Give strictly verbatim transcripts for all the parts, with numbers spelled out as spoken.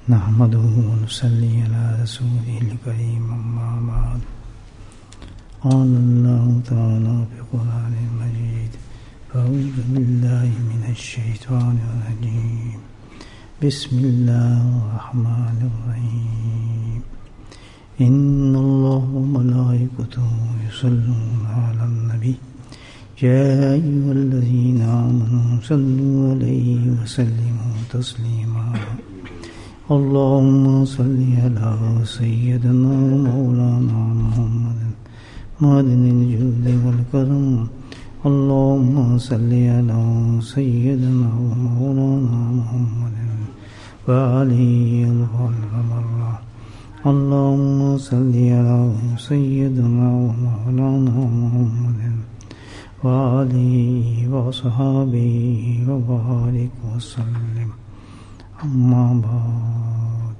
نحمده ونصلي على رسوله الكريم أما بعد قال الله تعالى في القرآن المجيد أعوذ بالله من الشيطان الرجيم بسم الله الرحمن الرحيم إن الله وملائكته يصلون على النبي يا أيها الذين آمنوا صلوا عليه وسلموا تسليما اللهم صل على سيدنا ومولانا محمد معدن الجود والكرم اللهم صل على سيدنا ومولانا محمد وآله الخلق مرة اللهم صل على سيدنا ومولانا محمد وآله وصحابه وبارك وسلم اما بعد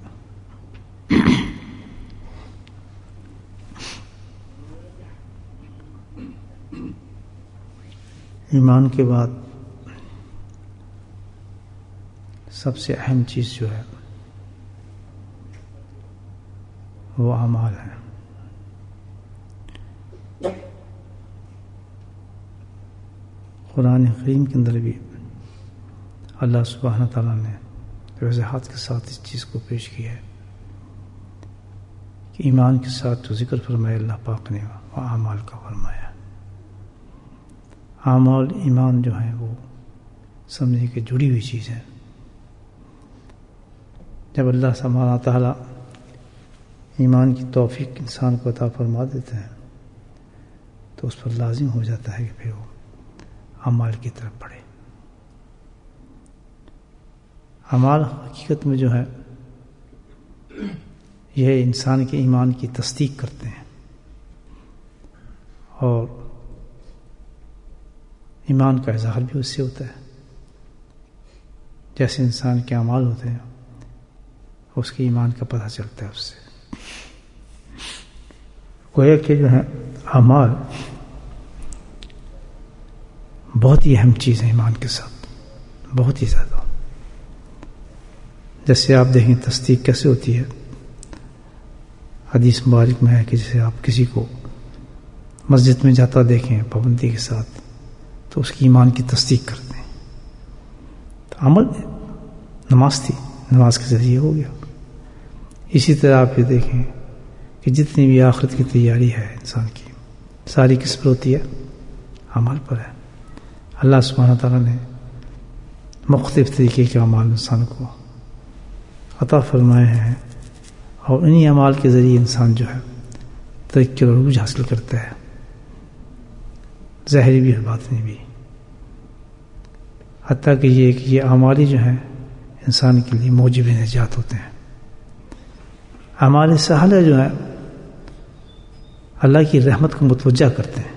ایمان کے بعد سب سے اہم چیز جو ہے وہ اعمال ہے. قرآن کریم کے اندر بھی اللہ سبحانہ تعالیٰ نے وضاحت کے ساتھ اس چیز کو پیش کیا ہے کہ ایمان کے ساتھ جو ذکر فرمایا اللہ پاک نے وہ اعمال کا فرمایا. اعمال ایمان جو ہے وہ سمجھے کہ جڑی ہوئی چیز ہے. جب اللہ سبحانہ تعالیٰ ایمان کی توفیق انسان کو عطا فرما دیتے ہیں تو اس پر لازم ہو جاتا ہے کہ پھر وہ اعمال کی طرف بڑھے. اعمال حقیقت میں جو ہے یہ انسان کے ایمان کی تصدیق کرتے ہیں اور ایمان کا اظہار بھی اس سے ہوتا ہے. جیسے انسان کے اعمال ہوتے ہیں اس کے ایمان کا پتہ چلتا ہے اس سے. گویا کہ جو ہے اعمال بہت ہی اہم چیز ہے ایمان کے ساتھ، بہت ہی زیادہ. جیسے آپ دیکھیں تصدیق کیسے ہوتی ہے. حدیث مبارک میں ہے کہ جیسے آپ کسی کو مسجد میں جاتا دیکھیں پابندی کے ساتھ تو اس کی ایمان کی تصدیق کرتے ہیں. تو عمل نماز تھی، نماز کے ذریعے ہو گیا. اسی طرح آپ یہ دیکھیں کہ جتنی بھی آخرت کی تیاری ہے انسان کی ساری کس پر ہوتی ہے؟ عمل پر ہے. اللہ سبحانہ تعالیٰ نے مختلف طریقے کے اعمال انسان کو عطا فرمائے ہیں اور انہی اعمال کے ذریعے انسان جو ہے ترقی اور عروج حاصل کرتا ہے، ظاہری بھی اور باطنی بھی. حتیٰ کہ یہ کہ یہ اعمال جو ہیں انسان کے لیے موجب نجات ہوتے ہیں. اعمال صالحہ جو ہیں اللہ کی رحمت کو متوجہ کرتے ہیں.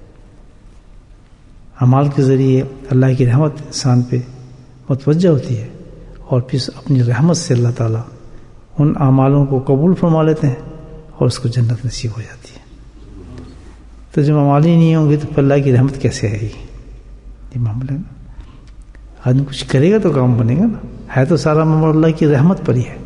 اعمال کے ذریعے اللہ کی رحمت انسان پہ متوجہ ہوتی ہے اور پھر اپنی رحمت سے اللہ تعالیٰ ان اعمالوں کو قبول فرما لیتے ہیں اور اس کو جنت نصیب ہو جاتی ہے. تو جب اعمال ہی نہیں ہوں گے تو پھر اللہ کی رحمت کیسے آئے گی؟ یہ معاملہ ہے نا. آدمی کچھ کرے گا تو کام بنے گا نا. ہے تو سارا معاملہ اللہ کی رحمت پر ہی ہے.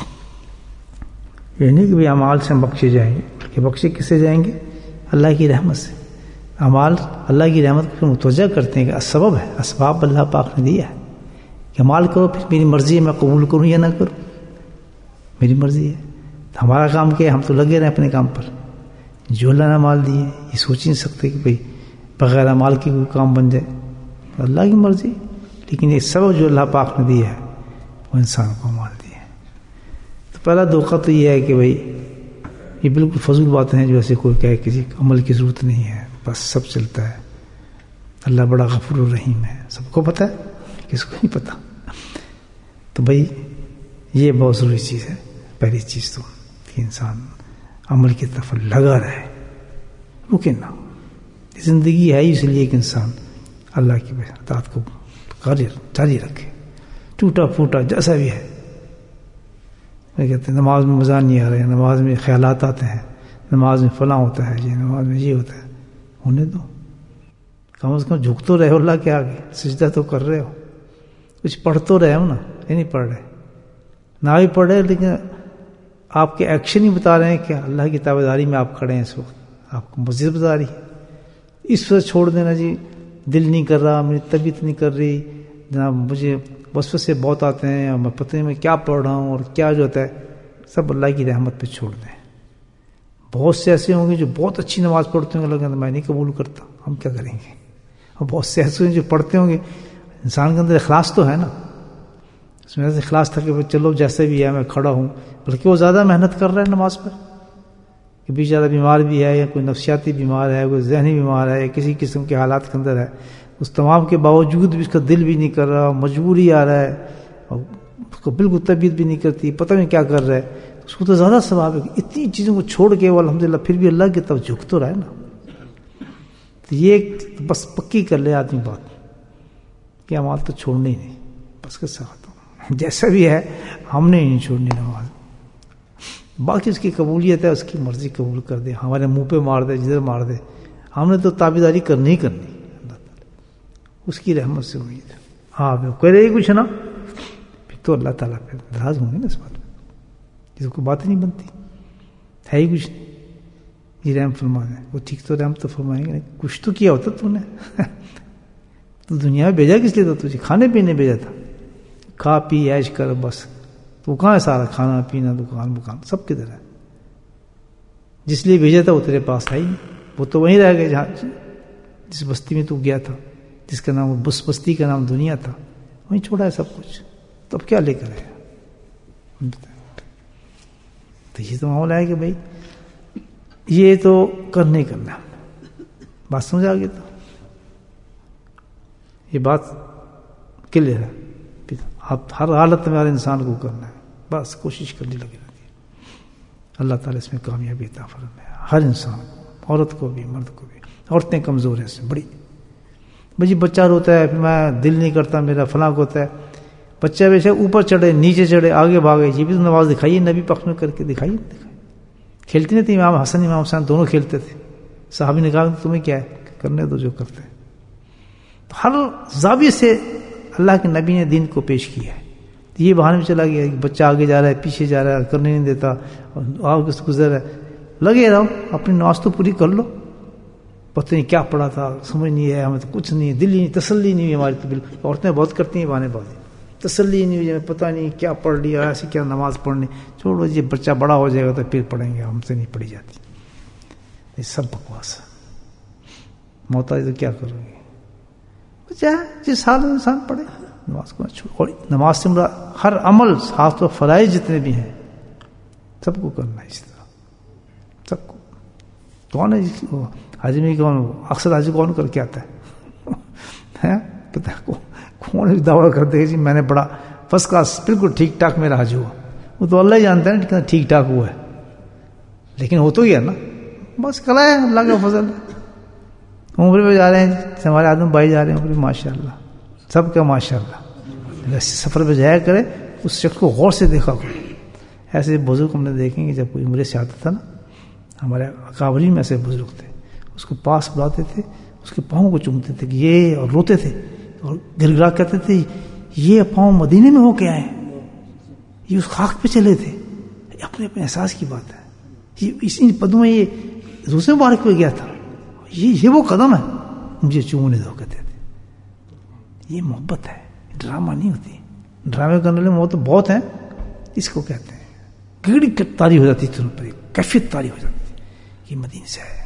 یہ نہیں کہ بھی اعمال سے ہم بخشے جائیں گے، بلکہ بخشے کس سے جائیں گے؟ اللہ کی رحمت سے. اعمال اللہ کی رحمت کو متوجہ کرتے ہیں کہ اسباب ہے، اسباب اللہ پاک نے دیا ہے کہ عمال کرو، پھر میری مرضی ہے میں قبول کروں یا نہ کروں، میری مرضی ہے. ہمارا کام کیا ہے؟ ہم تو لگے رہے اپنے کام پر. جو اللہ نے مال دیے یہ سوچ ہی نہیں سکتے کہ بھئی بغیر مال کے کوئی کام بن جائے. اللہ کی مرضی. لیکن یہ سبب جو اللہ پاک نے دیا ہے وہ انسان کو مال دیے. تو پہلا دھوکہ تو یہ ہے کہ بھئی یہ بالکل فضول باتیں ہیں جو ایسے کوئی کہے کسی عمل کی ضرورت نہیں ہے، بس سب چلتا ہے. اللہ بڑا غفور الرحیم ہے، سب کو پتہ ہے، کس کو نہیں پتہ. تو بھئی یہ بہت ضروری چیز ہے. پہلی چیز تو کہ انسان عمل کی طرف لگا رہے، رکے نہ. زندگی ہے اس لیے کہ انسان اللہ کی اطاعت کو جاری رکھے، ٹوٹا پھوٹا جیسا بھی ہے. میں کہتے ہیں نماز میں مزہ نہیں آ رہا ہے، نماز میں خیالات آتے ہیں، نماز میں فلاں ہوتا ہے، یہ نماز میں یہ ہوتا ہے. ہونے دو، کم از کم جھک تو رہے ہو اللہ کے آگے، سجدہ تو کر رہے ہو، کچھ پڑھ تو رہے ہو نا. یہ نہیں پڑھ رہے، نہ بھی پڑھے لیکن آپ کے ایکشن ہی بتا رہے ہیں کہ اللہ کی تابعداری میں آپ کھڑے ہیں اس وقت، آپ کو مسجد بتا رہی ہے. اس وقت چھوڑ دینا جی دل نہیں کر رہا، میری طبیعت نہیں کر رہی جناب، مجھے وسوسے بہت آتے ہیں، اور میں پتہ نہیں میں کیا پڑھ رہا ہوں اور کیا جو ہوتا ہے، سب اللہ کی رحمت پہ چھوڑ دیں. بہت سے ایسے ہوں گے جو بہت اچھی نماز پڑھتے ہوں گے، لگا میں نہیں قبول کرتا، ہم کیا کریں گے. اور بہت سے ایسے ہیں جو پڑھتے ہوں گے، انسان کے اندر اخلاص تو ہے نا، اس میں اخلاص تھا کہ چلو جیسے بھی ہے میں کھڑا ہوں، بلکہ وہ زیادہ محنت کر رہا ہے نماز پر، کہ بیچارہ بیمار بھی ہے یا کوئی نفسیاتی بیمار ہے، کوئی ذہنی بیمار ہے، یا کسی قسم کے حالات کے اندر ہے، اس تمام کے باوجود بھی اس کا دل بھی نہیں کر رہا، مجبوری آ رہا ہے، اور اس کو بالکل طبیعت بھی نہیں کرتی، پتہ نہیں کیا کر رہا ہے، اس کو تو زیادہ ثواب ہے. اتنی چیزوں کو چھوڑ کے وہ الحمدللہ پھر بھی اللہ کی طرف جھک تو رہا ہے نا. تو یہ بس پکی کر لے آدمی بات کہ اعمال تو چھوڑنے ہی نہیں، بس کے ساتھ جیسا بھی ہے ہم نے نہیں چھوڑنی نماز. باقی اس کی قبولیت ہے، اس کی مرضی قبول کر دے، ہمارے منہ پہ مار دے جدھر مار دے، ہم نے تو تابعداری کرنی ہی کرنی، اللہ تعالیٰ اس کی رحمت سے امید ہے. ہاں کوئی رہی کچھ نا پھر تو اللہ تعالیٰ پہ ناراض ہوں گے نا اس بات میں، جس کو بات نہیں بنتی ہے ہی کچھ نہیں. یہ رحم فرما دیں وہ ٹھیک تو رحم تو فرمائیں گے، کچھ تو کیا ہوتا تو نے تو دنیا میں بھیجا کس لیے تھا؟ تجھے کھانے پینے بھیجا تھا، کھا پی عیش کر بس. تو کہاں ہے سارا کھانا پینا دکان بکان سب کدھر ہے؟ جس لیے بھیجا تھا وہ تیرے پاس آئی نہیں، وہ تو وہیں رہ گئے جہاں جس بستی میں تو گیا تھا، جس کا نام بس بستی کا نام دنیا تھا، وہیں چھوڑا ہے سب کچھ. تو اب کیا لے کر ہے؟ تو یہ تو معاملہ ہے کہ بھائی یہ تو کرنا ہی کرنا. بات سمجھ آ گئی؟ تو یہ بات کلیئر ہے. اب ہر حالت میں ہر انسان کو کرنا ہے، بس کوشش کرنی لگی رہتی ہے. اللہ تعالیٰ اس میں کامیابی عطا فرمائے ہر انسان کو، عورت کو بھی مرد کو بھی. عورتیں کمزور ہیں اس سے بڑی. بھائی بچہ روتا ہے، پھر میں دل نہیں کرتا میرا فلاں کو ہوتا ہے، بچہ ویسے اوپر چڑھے نیچے چڑھے آگے بھاگے، یہ بھی تو نماز دکھائیے نبی پاک میں کر کے دکھائیے. کھیلتے نہیں تھے امام حسن امام حسین دونوں کھیلتے تھے. صحابی نے کہا تمہیں کیا ہے، کرنے دو جو کرتے. تو ہر زاویے سے اللہ کے نبی نے دین کو پیش کیا ہے. یہ بہانے میں چلا گیا کہ بچہ آگے جا رہا ہے پیچھے جا رہا ہے کرنے نہیں دیتا، آگے سے گزر ہے، لگے رہو اپنی نماز تو پوری کر لو. پتہ نہیں کیا پڑھا تھا سمجھ نہیں ہے، ہمیں تو کچھ نہیں، دل ہی نہیں، تسلی نہیں ہوئی ہماری. تو بالکل عورتیں بہت کرتی ہیں بہانے بازی، تسلی نہیں ہوئی، پتہ نہیں کیا پڑھ لیا، ایسی کیا نماز پڑھنی. چھوڑو جی بچہ بڑا ہو جائے گا تو پھر پڑھیں گے، ہم سے نہیں پڑھی جاتی. یہ سب بکواس ہے. محتاج تو کیا کرو گے، جس حال میں انسان پڑھے نماز کو چھوڑ. اور نماز سے مراد ہر عمل خاص طور فرائض جتنے بھی ہیں سب کو کرنا ہے اس طرح سب کو. کون ہے حاجی میں کون اکثر حاجی کون کر کے آتا ہے پتہ کون دعویٰ کرتے ہیں جی میں نے پڑھا فرسٹ کلاس بالکل ٹھیک ٹھاک میرا حاجی ہوا. وہ تو اللہ ہی جانتا ہے نا کتنا ٹھیک ٹھاک ہوا ہے، لیکن ہو تو گیا نا، بس کلا ہے اللہ کا فضل. عمرے پہ جا رہے ہیں ہمارے آدمی بھائی جا رہے ہیں عمرے، ماشاء اللہ سب کا ماشاء اللہ. سفر پہ جایا کرے اس شخص کو غور سے دیکھا کرے. ایسے بزرگ ہم نے دیکھیں گے جب کوئی عمرے سے آتا تھا نا، ہمارے اکابرین میں ایسے بزرگ تھے، اس کو پاس بلاتے تھے، اس کے پاؤں کو چومتے تھے کہ یہ، اور روتے تھے اور گر گرا کہتے تھے یہ پاؤں مدینے میں ہو کے آئے، یہ اس خاک پہ چلے تھے. اپنے اپنے احساس کی بات ہے. یہ اس پدوں میں یہ دوسرے مبارک پہ گیا تھا، یہ یہ وہ قدم ہے مجھے چومنے دو کہتے تھے. یہ محبت ہے، ڈرامہ نہیں ہوتی. ڈرامے کرنے والے محبت بہت ہیں، اس کو کہتے ہیں گڑی تاری ہو جاتی ہے، پر کیفیت تاری ہو جاتی ہے. یہ مدینے سے ہے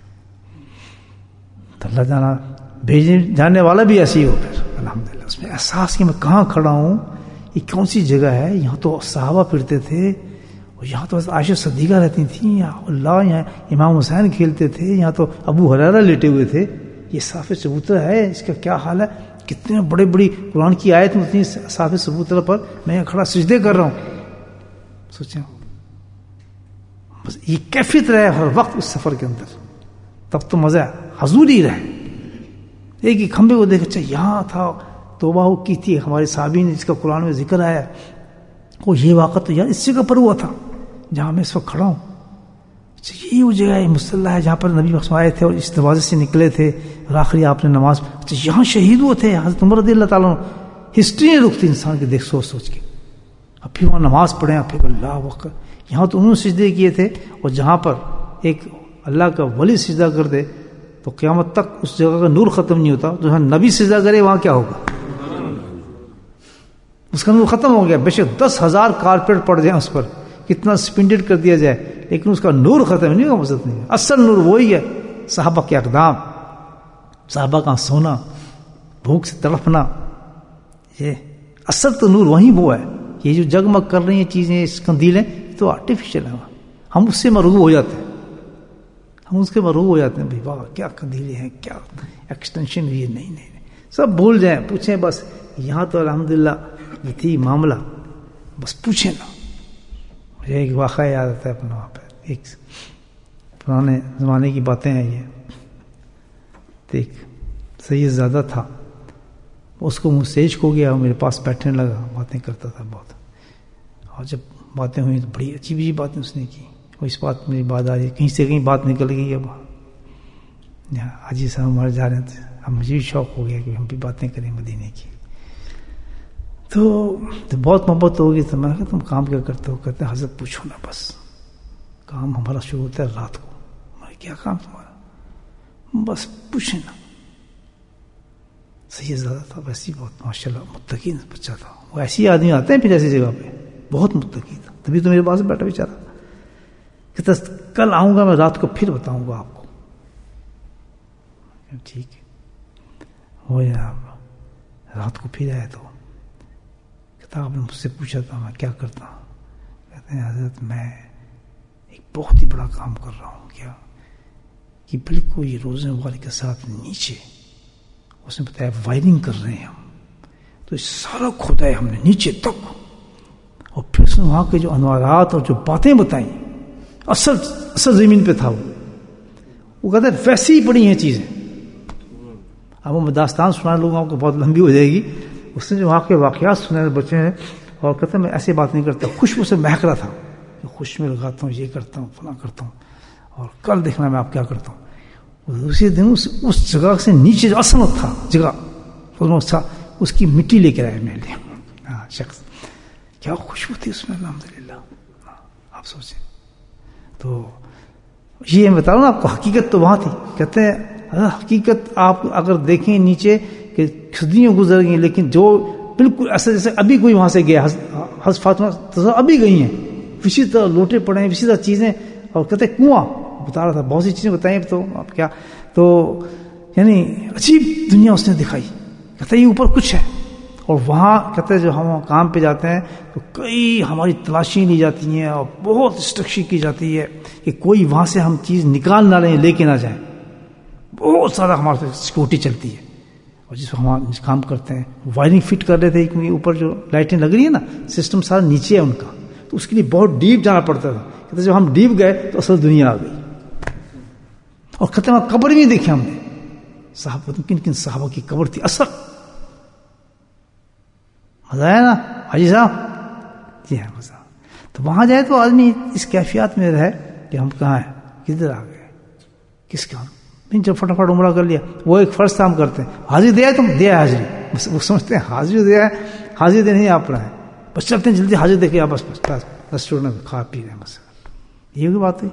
تو اللہ جانا بھیجنے جانے والا بھی ایسے ہی ہو. پھر الحمدللہ اس میں احساس کہ میں کہاں کھڑا ہوں، یہ کون سی جگہ ہے. یہاں تو صحابہ پھرتے تھے، اور یہاں تو عائشہ صدیقہ رہتی تھیں، اللہ یہاں امام حسین کھیلتے تھے، یہاں تو ابو ہریرہ لیٹے ہوئے تھے. یہ صاف ثبوتہ ہے، اس کا کیا حال ہے. کتنے بڑے بڑی قرآن کی آیت میں اتنی صاف ثبوتہ پر میں کھڑا سجدے کر رہا ہوں. سوچیں بس یہ کیفیت رہے ہر وقت اس سفر کے اندر، تب تو مزہ حضور ہی رہے. ایک ہی کھمبے کو دیکھ اچھا یہاں تھا، توبہ ہو کی تھی ہمارے صحابی نے جس کا قرآن میں ذکر آیا، وہ یہ واقعہ تو یار اس جگہ پر ہوا تھا جہاں میں اس وقت کھڑا ہوں. یہی وہ جگہ ہے مصلی ہے جہاں پر نبی مقصود آئے تھے اور اس دروازے سے نکلے تھے اور آخری آپ نے نماز. اچھا یہاں شہید ہوئے تھے حضرت عمر رضی اللہ تعالیٰ. ہسٹری نہیں رکتی انسان کے دیکھ سوچ سوچ کے. اب پھر وہاں نماز پڑھیں, اب پھر اللہ وقت. یہاں تو انہوں نے سجدے کیے تھے, اور جہاں پر ایک اللہ کا ولی سجدہ کر دے تو قیامت تک اس جگہ کا نور ختم نہیں ہوتا. جہاں نبی سجدہ کرے وہاں کیا ہوگا؟ اس کا نور ختم ہو گیا. بے شک دس ہزار کارپیٹ پڑ جائیں اس پر, کتنا سپنڈڈ کر دیا جائے, لیکن اس کا نور ختم نہیں ہوگا, مزت نہیں. اصل نور وہی ہے, صحابہ کے اقدام, صحابہ کا سونا, بھوک سے تڑپنا, یہ اصل تو نور وہیں وہ ہے. یہ جو جگمگ کر رہی ہیں چیزیں, اس قندیلیں, تو آرٹیفیشل ہیں. ہم اس سے مرغوب ہو جاتے ہیں, ہم اس کے مرغوب ہو جاتے ہیں. بھائی واہ کیا قندیلیں ہیں, کیا ایکسٹینشن ہوئی ہے. نہیں نہیں سب بھول جائیں, پوچھیں بس. یہاں تو الحمدللہ یہ تھی معاملہ, بس پوچھیں نا. مجھے ایک واقعہ یاد آتا ہے اپنا, وہاں پہ ایک پرانے زمانے کی باتیں ہیں یہ. ایک سید زادہ تھا, اس کو مجھ سے عشق ہو گیا, میرے پاس بیٹھنے لگا, باتیں کرتا تھا بہت. اور جب باتیں ہوئی تو بڑی عجیب عجیب باتیں اس نے کی. وہ اس بات میری بات آ رہی, کہیں سے کہیں بات نکل گئی. اب حاجی صاحب ہمارے جا رہے تھے, اب مجھے بھی شوق ہو گیا کہ ہم بھی باتیں کریں مدینے کی. تو بہت محبت ہوگی. تو میں نے کہا تم کام کیا کرتے ہو؟ کہتے ہیں حضرت پوچھو نا, بس کام ہمارا شروع ہوتا ہے رات کو. میں کیا کام تمہارا؟ بس پوچھیں نا. سید زیادہ تھا, ویسے ہی بہت ماشاء اللہ متقی بچہ تھا. وہ ایسے ہی آدمی آتے ہیں پھر ایسی جگہ پہ, بہت متقی تھا. تبھی تو میرے پاس بیٹھا بیچارہ. کہتا کل آؤں گا میں رات کو, پھر بتاؤں گا آپ کو. ٹھیک ہے ہو جناب. رات کو پھر آئے تو کہتا آپ نے مجھ سے پوچھا تھا میں کیا کرتا ہوں. کہتے ہیں حضرت میں ایک بہت ہی بڑا کام کر رہا ہوں. کیا کہ بالکل یہ روزے والے کے ساتھ نیچے, اس نے بتایا وائرنگ کر رہے ہیں ہم, تو سارا کھودا ہے ہم نے نیچے تک. اور پھر اس نے وہاں کے جو انوارات اور جو باتیں بتائیں, اصل اصل زمین پہ تھا وہ. وہ کہتے ہیں ویسے ہی پڑی ہیں چیزیں. اب وہ داستان سنانے لوگوں کو بہت لمبی ہو جائے گی. اس نے جو وہاں کے واقعات سنے بچے ہیں, اور کہتے ہیں میں ایسی بات نہیں کرتا. خوشبو سے مہک رہا تھا, خوش میں لگاتا ہوں, یہ کرتا ہوں, فلاں کرتا ہوں, اور کل دیکھنا میں آپ کیا کرتا ہوں. اسی دن اس, اس جگہ سے نیچے جو اصل تھا جگہ تھا, اس کی مٹی لے کے آئے میرے لیے. ہاں شخص کیا خوشبو تھی اس میں, الحمدللہ. آپ سوچیں تو یہ میں بتا رہا ہوں نا آپ کو, حقیقت تو وہاں تھی. کہتے ہیں حقیقت آپ اگر دیکھیں نیچے کہ صدیوں گزر گئی, لیکن جو بالکل ایسا جیسے ابھی کوئی وہاں سے گیا, حضرت فاطمہ تو ابھی گئی ہیں, اسی طرح لوٹے پڑے ہیں, اسی طرح چیزیں. اور کہتے ہیں کنواں بتا رہا تھا, بہت سی چیزیں بتائیں تو آپ کیا, تو یعنی عجیب دنیا اس نے دکھائی. کہتے ہیں یہ اوپر کچھ ہے. اور وہاں کہتے ہیں جو ہم کام پہ جاتے ہیں تو کئی ہماری تلاشی لی جاتی ہیں, اور بہت اسٹرکشی کی جاتی ہے کہ کوئی وہاں سے ہم چیز نکال نہ لیں, لے کے نہ جائیں. بہت سارا ہمارے سیکورٹی چلتی ہے. اور جس کو ہم کام کرتے ہیں وائرنگ فٹ کر رہے تھے, کیونکہ اوپر جو لائٹیں لگ رہی ہیں نا, سسٹم سارا نیچے ہے ان کا, تو اس کے لیے بہت ڈیپ جانا پڑتا تھا. کہتے جب ہم ڈیپ گئے تو اصل دنیا آ گئی. اور کہتے ہیں قبر بھی دیکھے ہم نے, صحابہ کن کن صحابہ کی قبر تھی اصل. مزہ آیا نا حاجی صاحب؟ جی ہاں مزہ. تو وہاں جائے تو آدمی اس کیفیات میں رہے کہ ہم کہاں ہیں, کدھر آ گئے, کس کام. نہیں جب فٹافٹ عمرہ کر لیا, وہ ایک فرض تھا ہم کرتے ہیں, حاضری دیا تم دیا حاضری, بس وہ سمجھتے ہیں حاضری دیا ہے, حاضری دینے ہی آپ رہے ہیں, بس چلتے ہیں جلدی حاضری دیکھے, بس بس ریسٹورینٹ میں کھا پی رہے ہیں, بس یہ بھی بات ہے.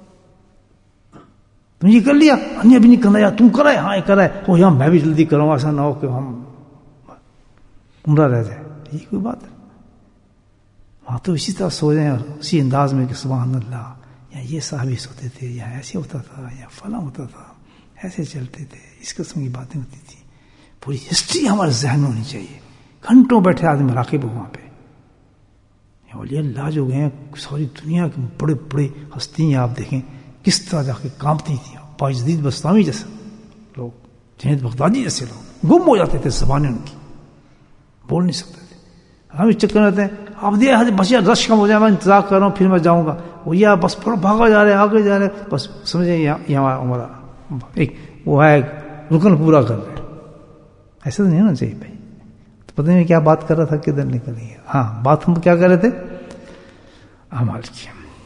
تم یہ کر لیا, نہیں ابھی نہیں کرنا, یار تم کرائے, ہاں یہ کرائے, وہ یہاں میں بھی جلدی کروں, ایسا نہ ہو کہ ہم عمرہ رہ جائے. یہ کوئی بات ہے. وہاں تو اسی طرح سو جائیں, اور اسی انداز میں کہ سبحان اللہ, یا یہ صحابی سوتے تھے, یا ایسے ہوتا تھا, یا فلاں ہوتا تھا, ایسے چلتے تھے, اس قسم کی باتیں ہوتی تھی. پوری ہسٹری ہمارے ذہن میں ہونی چاہیے. گھنٹوں بیٹھے آدمی راقب ہو وہاں پہ. اولیاء اللہ جو گئے ہیں ساری دنیا کے بڑے بڑے ہستیاں آپ دیکھیں کس طرح جا کے کانپتی تھیں. باجدید بستامی جیسے لوگ, جنید بغدادی جیسے لوگ گم ہو جاتے تھے, زبانیں ان کی بول نہیں سکتے تھے. ہم اس چکر میں رہتے ہیں, آپ دیا بس یار رش کم ہو جائے, میں انتظار کر رہا ہوں, پھر میں جاؤں گا. وہ یا بس بھاگا جا رہے آگے جا رہے, بس سمجھیں یہاں ہمارا ایک وہ ہے رکن پورا کر رہے. ایسا تو نہیں ہونا چاہیے بھائی. تو پتہ نہیں کیا بات کر رہا تھا, کدھر نکل گئی. ہاں بات ہم کیا کر رہے تھے, اعمال کی.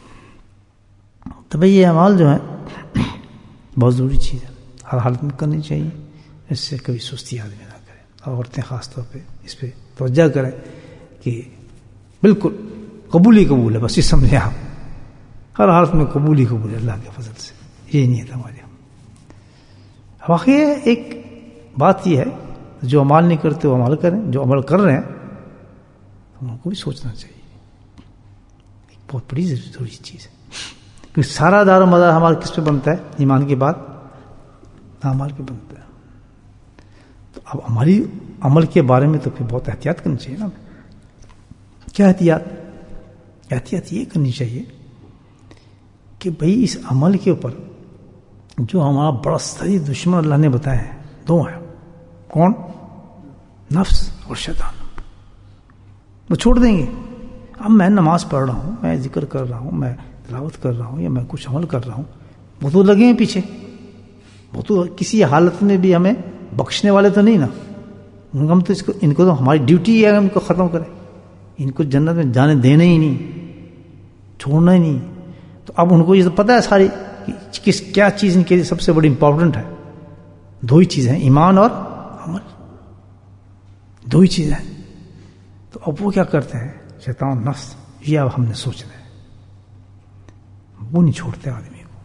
تو بھائی یہ اعمال جو ہیں بہت ضروری چیز ہے, ہر حالت میں کرنی چاہیے. اس سے کبھی سستی آدمی نہ کرے, اور عورتیں خاص طور پہ اس پہ توجہ کریں کہ بالکل قبول ہی قبول ہے، بس یہ سمجھیں آپ، ہر حالت میں قبول ہی قبول ہے اللہ کے فضل سے، یہ نہیں ہے ہمارے. واقعی ایک بات یہ ہے، جو عمل نہیں کرتے وہ عمل کریں، جو عمل کر رہے ہیں ان کو بھی سوچنا چاہیے. ایک بہت بڑی ضروری چیز ہے، کیونکہ سارا دار و مدار ہمارا کس پہ بنتا ہے؟ ایمان کے بعد اعمال پہ بنتا ہے. تو اب ہماری عمل کے بارے میں تو پھر بہت احتیاط کرنی چاہیے نا. کیا احتیاط؟ احتیاط یہ کرنی چاہیے کہ بھئی اس عمل کے اوپر جو ہمارا بڑا سری دشمن اللہ نے بتایا ہے، دو ہیں. کون؟ نفس اور شیطان. وہ چھوڑ دیں گے. اب میں نماز پڑھ رہا ہوں، میں ذکر کر رہا ہوں، میں تلاوت کر رہا ہوں، یا میں کچھ عمل کر رہا ہوں، وہ تو لگے ہیں پیچھے. وہ تو کسی حالت میں بھی ہمیں بخشنے والے تو نہیں نا. ہم تو اس کو ان کو تو ہماری ڈیوٹی ہے ان کو ختم کریں، ان کو جنت میں جانے دینا ہی نہیں، چھوڑنا ہی نہیں. تو اب ان کو یہ تو پتہ ہے ساری کس کیا چیز ان کے لیے سب سے بڑی امپورٹنٹ ہے. دو ہی چیزیں ہیں، ایمان اور عمل، دو ہی چیزیں ہیں. تو اب وہ کیا کرتے ہیں؟ شیطان نفس، یہ اب ہم نے سوچنا ہے، وہ نہیں چھوڑتے آدمی کو،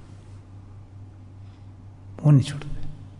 وہ نہیں چھوڑتے.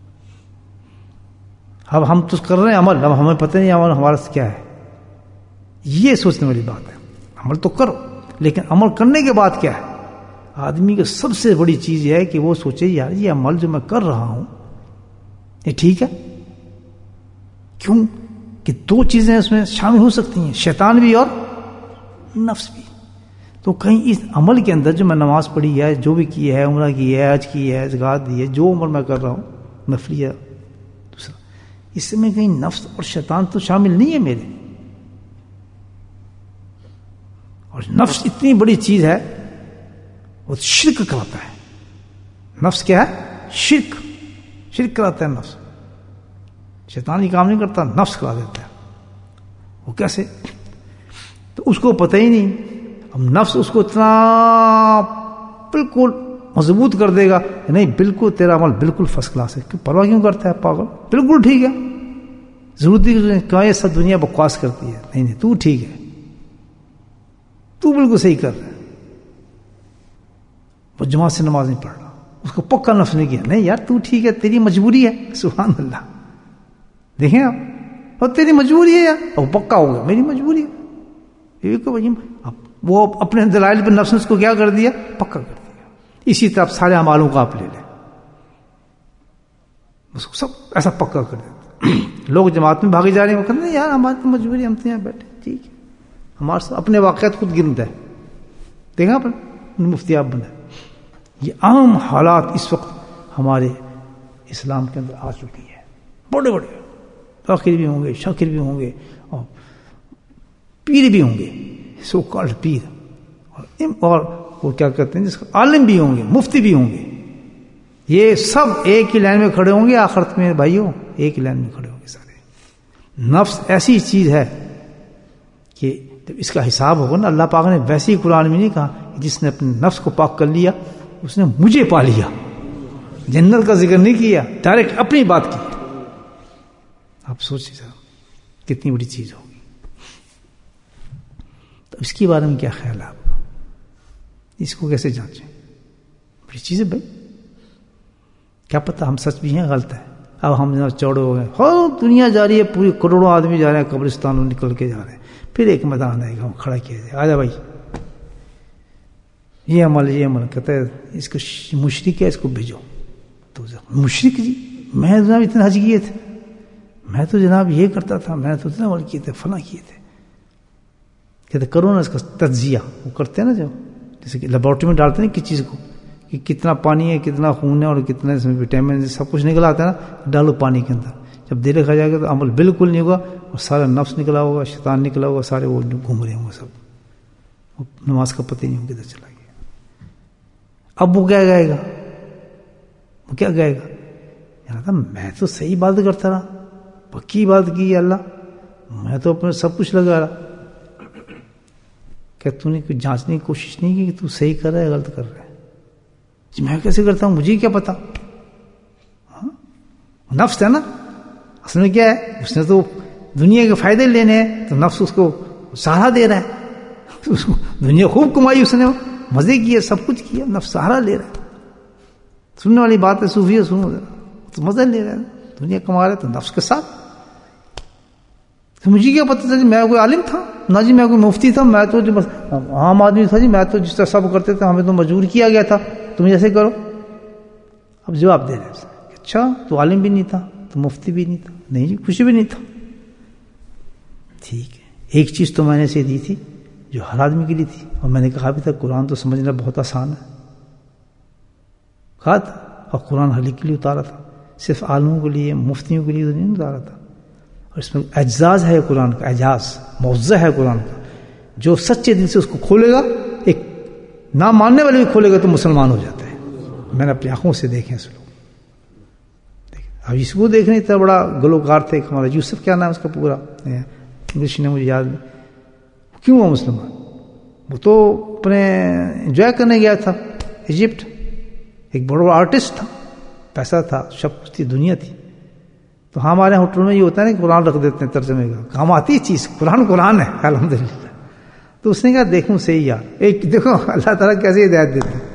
اب ہم تو کر رہے ہیں عمل، اب ہمیں پتہ نہیں عمل ہمارا کیا ہے. یہ سوچنے والی بات ہے. عمل تو کرو، لیکن عمل کرنے کے بعد کیا ہے؟ آدمی کی سب سے بڑی چیز یہ ہے کہ وہ سوچے یار یہ عمل جو میں کر رہا ہوں یہ ٹھیک ہے. کیوں کہ دو چیزیں اس میں شامل ہو سکتی ہیں، شیطان بھی اور نفس بھی. تو کہیں اس عمل کے اندر جو میں نماز پڑھی ہے، جو بھی کی ہے، عمرہ کی ہے، حج کی ہے، زکات دی ہے، جو عمل میں کر رہا ہوں نفلیہ دوسرا، اس میں کہیں نفس اور شیطان تو شامل نہیں ہے میرے. اور نفس اتنی بڑی چیز ہے، وہ شرک کراتا ہے. نفس کیا ہے؟ شرک. شرک کراتا ہے نفس. شیطان یہ کام نہیں کرتا، نفس کرا دیتا ہے. وہ کیسے؟ تو اس کو پتہ ہی نہیں. اب نفس اس کو اتنا بالکل مضبوط کر دے گا، نہیں بالکل تیرا عمل بالکل فرسٹ کلاس ہے. پرواہ کیوں کرتا ہے پاگل؟ بالکل ٹھیک ہے. ضرورت ہے کہ یہ سب دنیا بکواس کرتی ہے. نہیں نہیں، تو ٹھیک ہے، تو بالکل صحیح کر رہا ہے. وہ جماعت سے نماز نہیں پڑھ رہا، اس کو پکا نفس نے کیا، نہیں یار تو ٹھیک ہے، تیری مجبوری ہے. سبحان اللہ. دیکھیں آپ، اور تیری مجبوری ہے یار، اور پکا ہو گیا میری مجبوری ہے. وہ اپنے دلائل پہ نفس نے اس کو کیا کر دیا؟ پکا کر دیا. اسی طرح سارے اعمالوں کو آپ لے لیں، اس کو سب ایسا پکا کر دیتے. لوگ جماعت میں بھاگے جا رہے ہیں، وہ کہتے ہیں یار ہماری تو مجبوری، ہم تو یہاں بیٹھے، ٹھیک ہے. ہمارے اپنے واقعات خود گرتا ہے. دیکھا آپ مفتی آپ بنا. یہ عام حالات اس وقت ہمارے اسلام کے اندر آ چکی ہے. بڑے بڑے فقیر بھی ہوں گے، شاکر بھی ہوں گے، اور پیر بھی ہوں گے، سو کالڈ پیر، اور وہ کیا کہتے ہیں جس کا عالم بھی ہوں گے، مفتی بھی ہوں گے. یہ سب ایک ہی لائن میں کھڑے ہوں گے آخرت میں. بھائیوں ایک ہی لائن میں کھڑے ہوں گے سارے. نفس ایسی چیز ہے کہ جب اس کا حساب ہوگا نا، اللہ پاک نے ویسے ہی قرآن میں نہیں کہا کہ جس نے اپنے نفس کو پاک کر لیا اس نے مجھے پا لیا. جنت کا ذکر نہیں کیا، ڈائریکٹ اپنی بات کی. آپ سوچیں سر کتنی بڑی چیز ہوگی. تو اس کے بارے میں کیا خیال ہے آپ کا؟ اس کو کیسے جانچیں؟ بڑی چیز ہے بھائی. کیا پتہ ہم سچ بھی ہیں غلط ہے. اب ہم جناب چوڑے ہو گئے، ہو دنیا جا رہی ہے، پوری کروڑوں آدمی جا رہے ہیں قبرستانوں نکل کے جا رہے ہیں. پھر ایک میدان آئے گا، ہم کھڑا کیا جائے، آجا بھائی یہ عمل یہ عمل کہتا ہے اس کو مشرک ہے، اس کو بھیجو. تو مشرک جی میں جناب اتنے حج کیے تھے، میں تو جناب یہ کرتا تھا، میں تو اتنے عمل کیے تھے، فلاں کیے تھے. کہتے کرو نا اس کا تجزیہ. وہ کرتے ہیں نا جب جیسے کہ لیبورٹری میں ڈالتے ہیں کس چیز کو کہ کتنا پانی ہے، کتنا خون ہے، اور کتنے اس میں وٹامن سب کچھ نکل آتا ہے نا، ڈالو پانی کے اندر. جب دے رکھا جائے گا تو عمل بالکل نہیں ہوگا، اور سارا نفس نکلا ہوگا، شیطان نکلا ہوگا، سارے وہ گھوم رہے ہوں گے سب. نماز کا پتہ ہی نہیں ہوں کدھر چلا گیا. اب وہ کیا گائے گا؟ وہ کیا گائے گا؟ یار میں تو صحیح بات کرتا رہا، پکی بات کی ہے اللہ، میں تو اپنے سب کچھ لگا رہا. کہ تو نے کوئی جانچنے کی کوشش نہیں کی کہ تو صحیح کر رہا ہے غلط کر رہا ہے؟ جی میں کیسے کرتا ہوں، مجھے کیا پتا. ہاں نفس ہے نا، اصل میں کیا ہے، اس نے تو دنیا کے فائدے لینے ہیں، تو نفس اس کو سہارا دے رہا ہے. تو اس کو دنیا خوب کمائی اس نے، مزے کیے، سب کچھ کیا، نفس سہارا لے رہا ہے. سننے والی بات ہے صوفی ہے، سنو تو مزہ لے رہا ہے، دنیا کما رہا ہے تو نفس کے ساتھ. تو مجھے کیا پتا تھا جی میں کوئی عالم تھا؟ نہ جی میں کوئی مفتی تھا، میں تو بس عام آدمی تھا جی، میں تو جس طرح سب کرتے تھے، ہمیں تو مجبور کیا گیا تھا تم ایسے کرو. اب جواب دے رہے ہیں، اچھا تو عالم بھی نہیں تھا، تو مفتی بھی نہیں تھا؟ نہیں جی کچھ بھی نہیں تھا. ٹھیک ہے، ایک چیز تو میں نے اسے دی تھی جو ہر آدمی کے لیے تھی، اور میں نے کہا بھی تھا قرآن تو سمجھنا بہت آسان ہے، کہا تھا. اور قرآن ہر ایک کے لیے اتارا تھا، صرف عالموں کے لیے مفتیوں کے لیے تو نہیں اتارا تھا. اور اس میں اعجاز ہے قرآن کا، اعجاز معجزہ ہے قرآن کا. جو سچے دل سے اس کو کھولے گا، ایک نہ ماننے والے بھی کھولے گا تو مسلمان ہو جاتا ہے. میں نے اپنی آنکھوں سے دیکھے اس لوگ. اب اس کو دیکھ نہیں تھا، بڑا گلوکار تھے ہمارا یوسف، کیا نام اس کا پورا انگلش نے مجھے یاد نہیں. کیوں ہوا مسلمان؟ وہ تو اپنے انجوائے کرنے گیا تھا ایجپٹ، ایک بڑا بڑا آرٹسٹ تھا، پیسہ تھا، سب کچھ تھی، دنیا تھی. تو ہمارے ہوٹل میں یہ ہوتا ہے نا قرآن رکھ دیتے ہیں ترجمے کا، کام آتی چیز، قرآن قرآن ہے الحمدللہ. تو اس نے کہا دیکھوں صحیح یار، ایک دیکھو اللہ تعالیٰ کیسے ہدایت دیتے ہیں.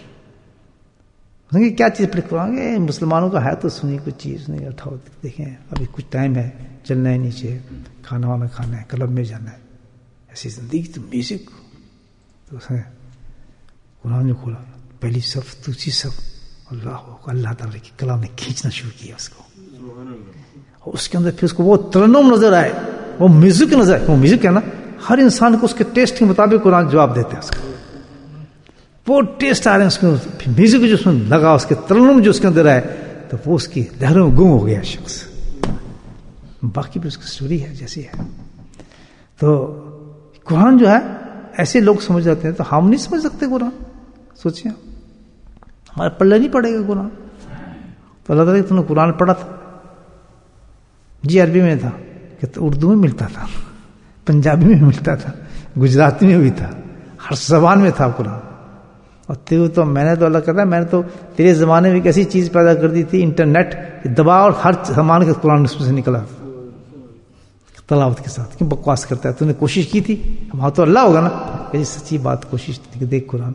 اس نے کیا چیز پڑھ قرآن کے مسلمانوں کا ہے تو سنی کچھ چیز. نہیں اٹھاؤ دیکھیں ابھی کچھ ٹائم ہے، چلنا ہے نیچے، کھانا وانا کھانا ہے، کلب میں جانا ہے، ایسی زندگی تو میوزک. تو اس نے قرآن نے کھولا، پہلی صف دوسری صف، اللہ اللہ تعالیٰ کی کلام نے کھینچنا شروع کیا اس کو. اور اس کے اندر پھر اس کو وہ ترنم نظر آئے، وہ میوزک نظر آئے. وہ میوزک ہے نا، ہر انسان کو اس کے ٹیسٹ کے مطابق قرآن جواب دیتے ہیں. اس کا وہ ٹیسٹ آ رہے ہیں اس میں، میوزک جو اس میں لگا، اس کے ترنم جو اس کے اندر آئے، تو وہ اس کی لہروں میں گم ہو گیا شخص. باقی بھی اس کی اسٹوری ہے جیسی ہے. تو قرآن جو ہے ایسے لوگ سمجھ جاتے ہیں، تو ہم نہیں سمجھ سکتے قرآن. سوچیں ہمارے پلے نہیں پڑے گا قرآن. تو اللہ تعالیٰ کہ تم نے قرآن پڑھا تھا؟ جی عربی میں تھا. کہ اردو میں ملتا تھا، پنجابی میں ملتا تھا، گجراتی میں بھی تھا، ہر زبان میں تھا قرآن. اور تو, تو میں نے تو اللہ کرتا ہے میں نے تو تیرے زمانے میں ایک ایسی چیز پیدا کر دی تھی، انٹرنیٹ دبا، اور ہر زمانے کا قرآن اس میں سے نکلا تلاوت کے ساتھ. کیوں بکواس کرتا ہے؟ تو نے کوشش کی تھی، وہاں تو اللہ ہوگا نا. کہ سچی بات کوشش تھی کہ دیکھ قرآن.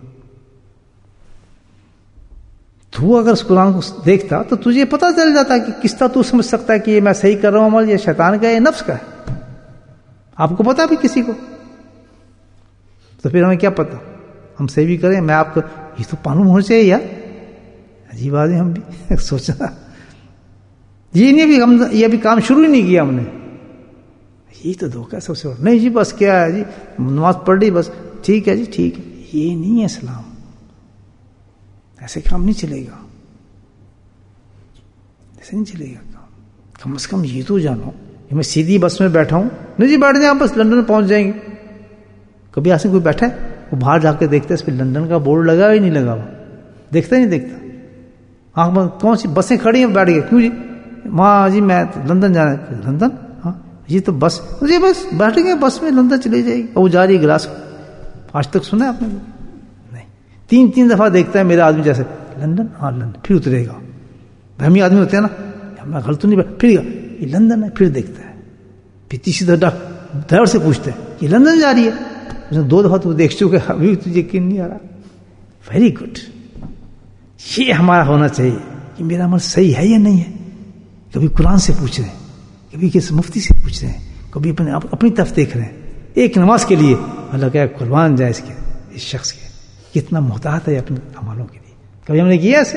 تو اگر اس قرآن کو دیکھتا تو تجھے پتہ چل جاتا کہ کس طرح تو سمجھ سکتا ہے کہ یہ میں صحیح کر رہا ہوں عمل، یہ شیطان کا ہے، یہ نفس کا ہے. آپ کو پتا بھی کسی کو؟ تو پھر ہمیں کیا پتا، ہم صحیح بھی کریں. میں آپ کو یہ تو معلوم ہونا چاہیے یار. عجیب آدمی ہم بھی سوچنا یہ نہیں بھی ہم یہ بھی کام شروع ہی نہیں کیا ہم نے. یہ تو دھوکہ سب سے بڑا. نہیں جی بس کیا ہے جی، نماز پڑھ لی بس، ٹھیک ہے جی ٹھیک ہے. یہ نہیں ہے اسلام، ایسے کام نہیں چلے گا، ایسے نہیں چلے گا کام. کم از کم یہ تو جانو کہ میں سیدھی بس میں بیٹھا ہوں، نہیں جی بیٹھ جائیں آپ بس لندن پہنچ جائیں گے. کبھی ایسے کوئی بیٹھا ہے؟ وہ باہر جا کے دیکھتا ہے اس پہ لندن کا بورڈ لگا ہی نہیں لگا ہوا، دیکھتا ہی نہیں دیکھتا. آنکھ میں کون سی بسیں کھڑی ہیں بیٹھ گئے، کیوں جی وہاں جی میں لندن جانا ہے. لندن؟ ہاں جی تو بس جی بس بیٹھ گئے بس میں لندن چلی جائے گی. اور وہ جا رہی ہے گلاس. آج تک سنا ہے آپ نے؟ نہیں. تین تین دفعہ دیکھتا ہے میرا آدمی جیسے لندن، ہاں لندن، پھر اترے گا. بہمی آدمی ہوتے ہیں نا، میں غلط نہیں، پھر یہ لندن ہے، پھر دیکھتا ہے، پھر تیسری دفعہ ڈرائیور سے پوچھتے ہیں یہ لندن جا رہی ہے. اس نے دو دفعہ تو دیکھ چکے، ابھی تجھے یقین نہیں آ رہا. Very good. یہ ہمارا ہونا چاہیے کہ میرا عمل صحیح ہے یا نہیں ہے. کبھی قرآن سے پوچھ رہے ہیں، کبھی کسی مفتی سے پوچھ رہے ہیں، کبھی اپنے اپنی طرف دیکھ رہے ہیں. ایک نماز کے لیے اللہ کہے قربان جائے اس کے، اس شخص کے کتنا محتاط ہے اپنے عملوں کے لیے. کبھی ہم نے کیا ایسے؟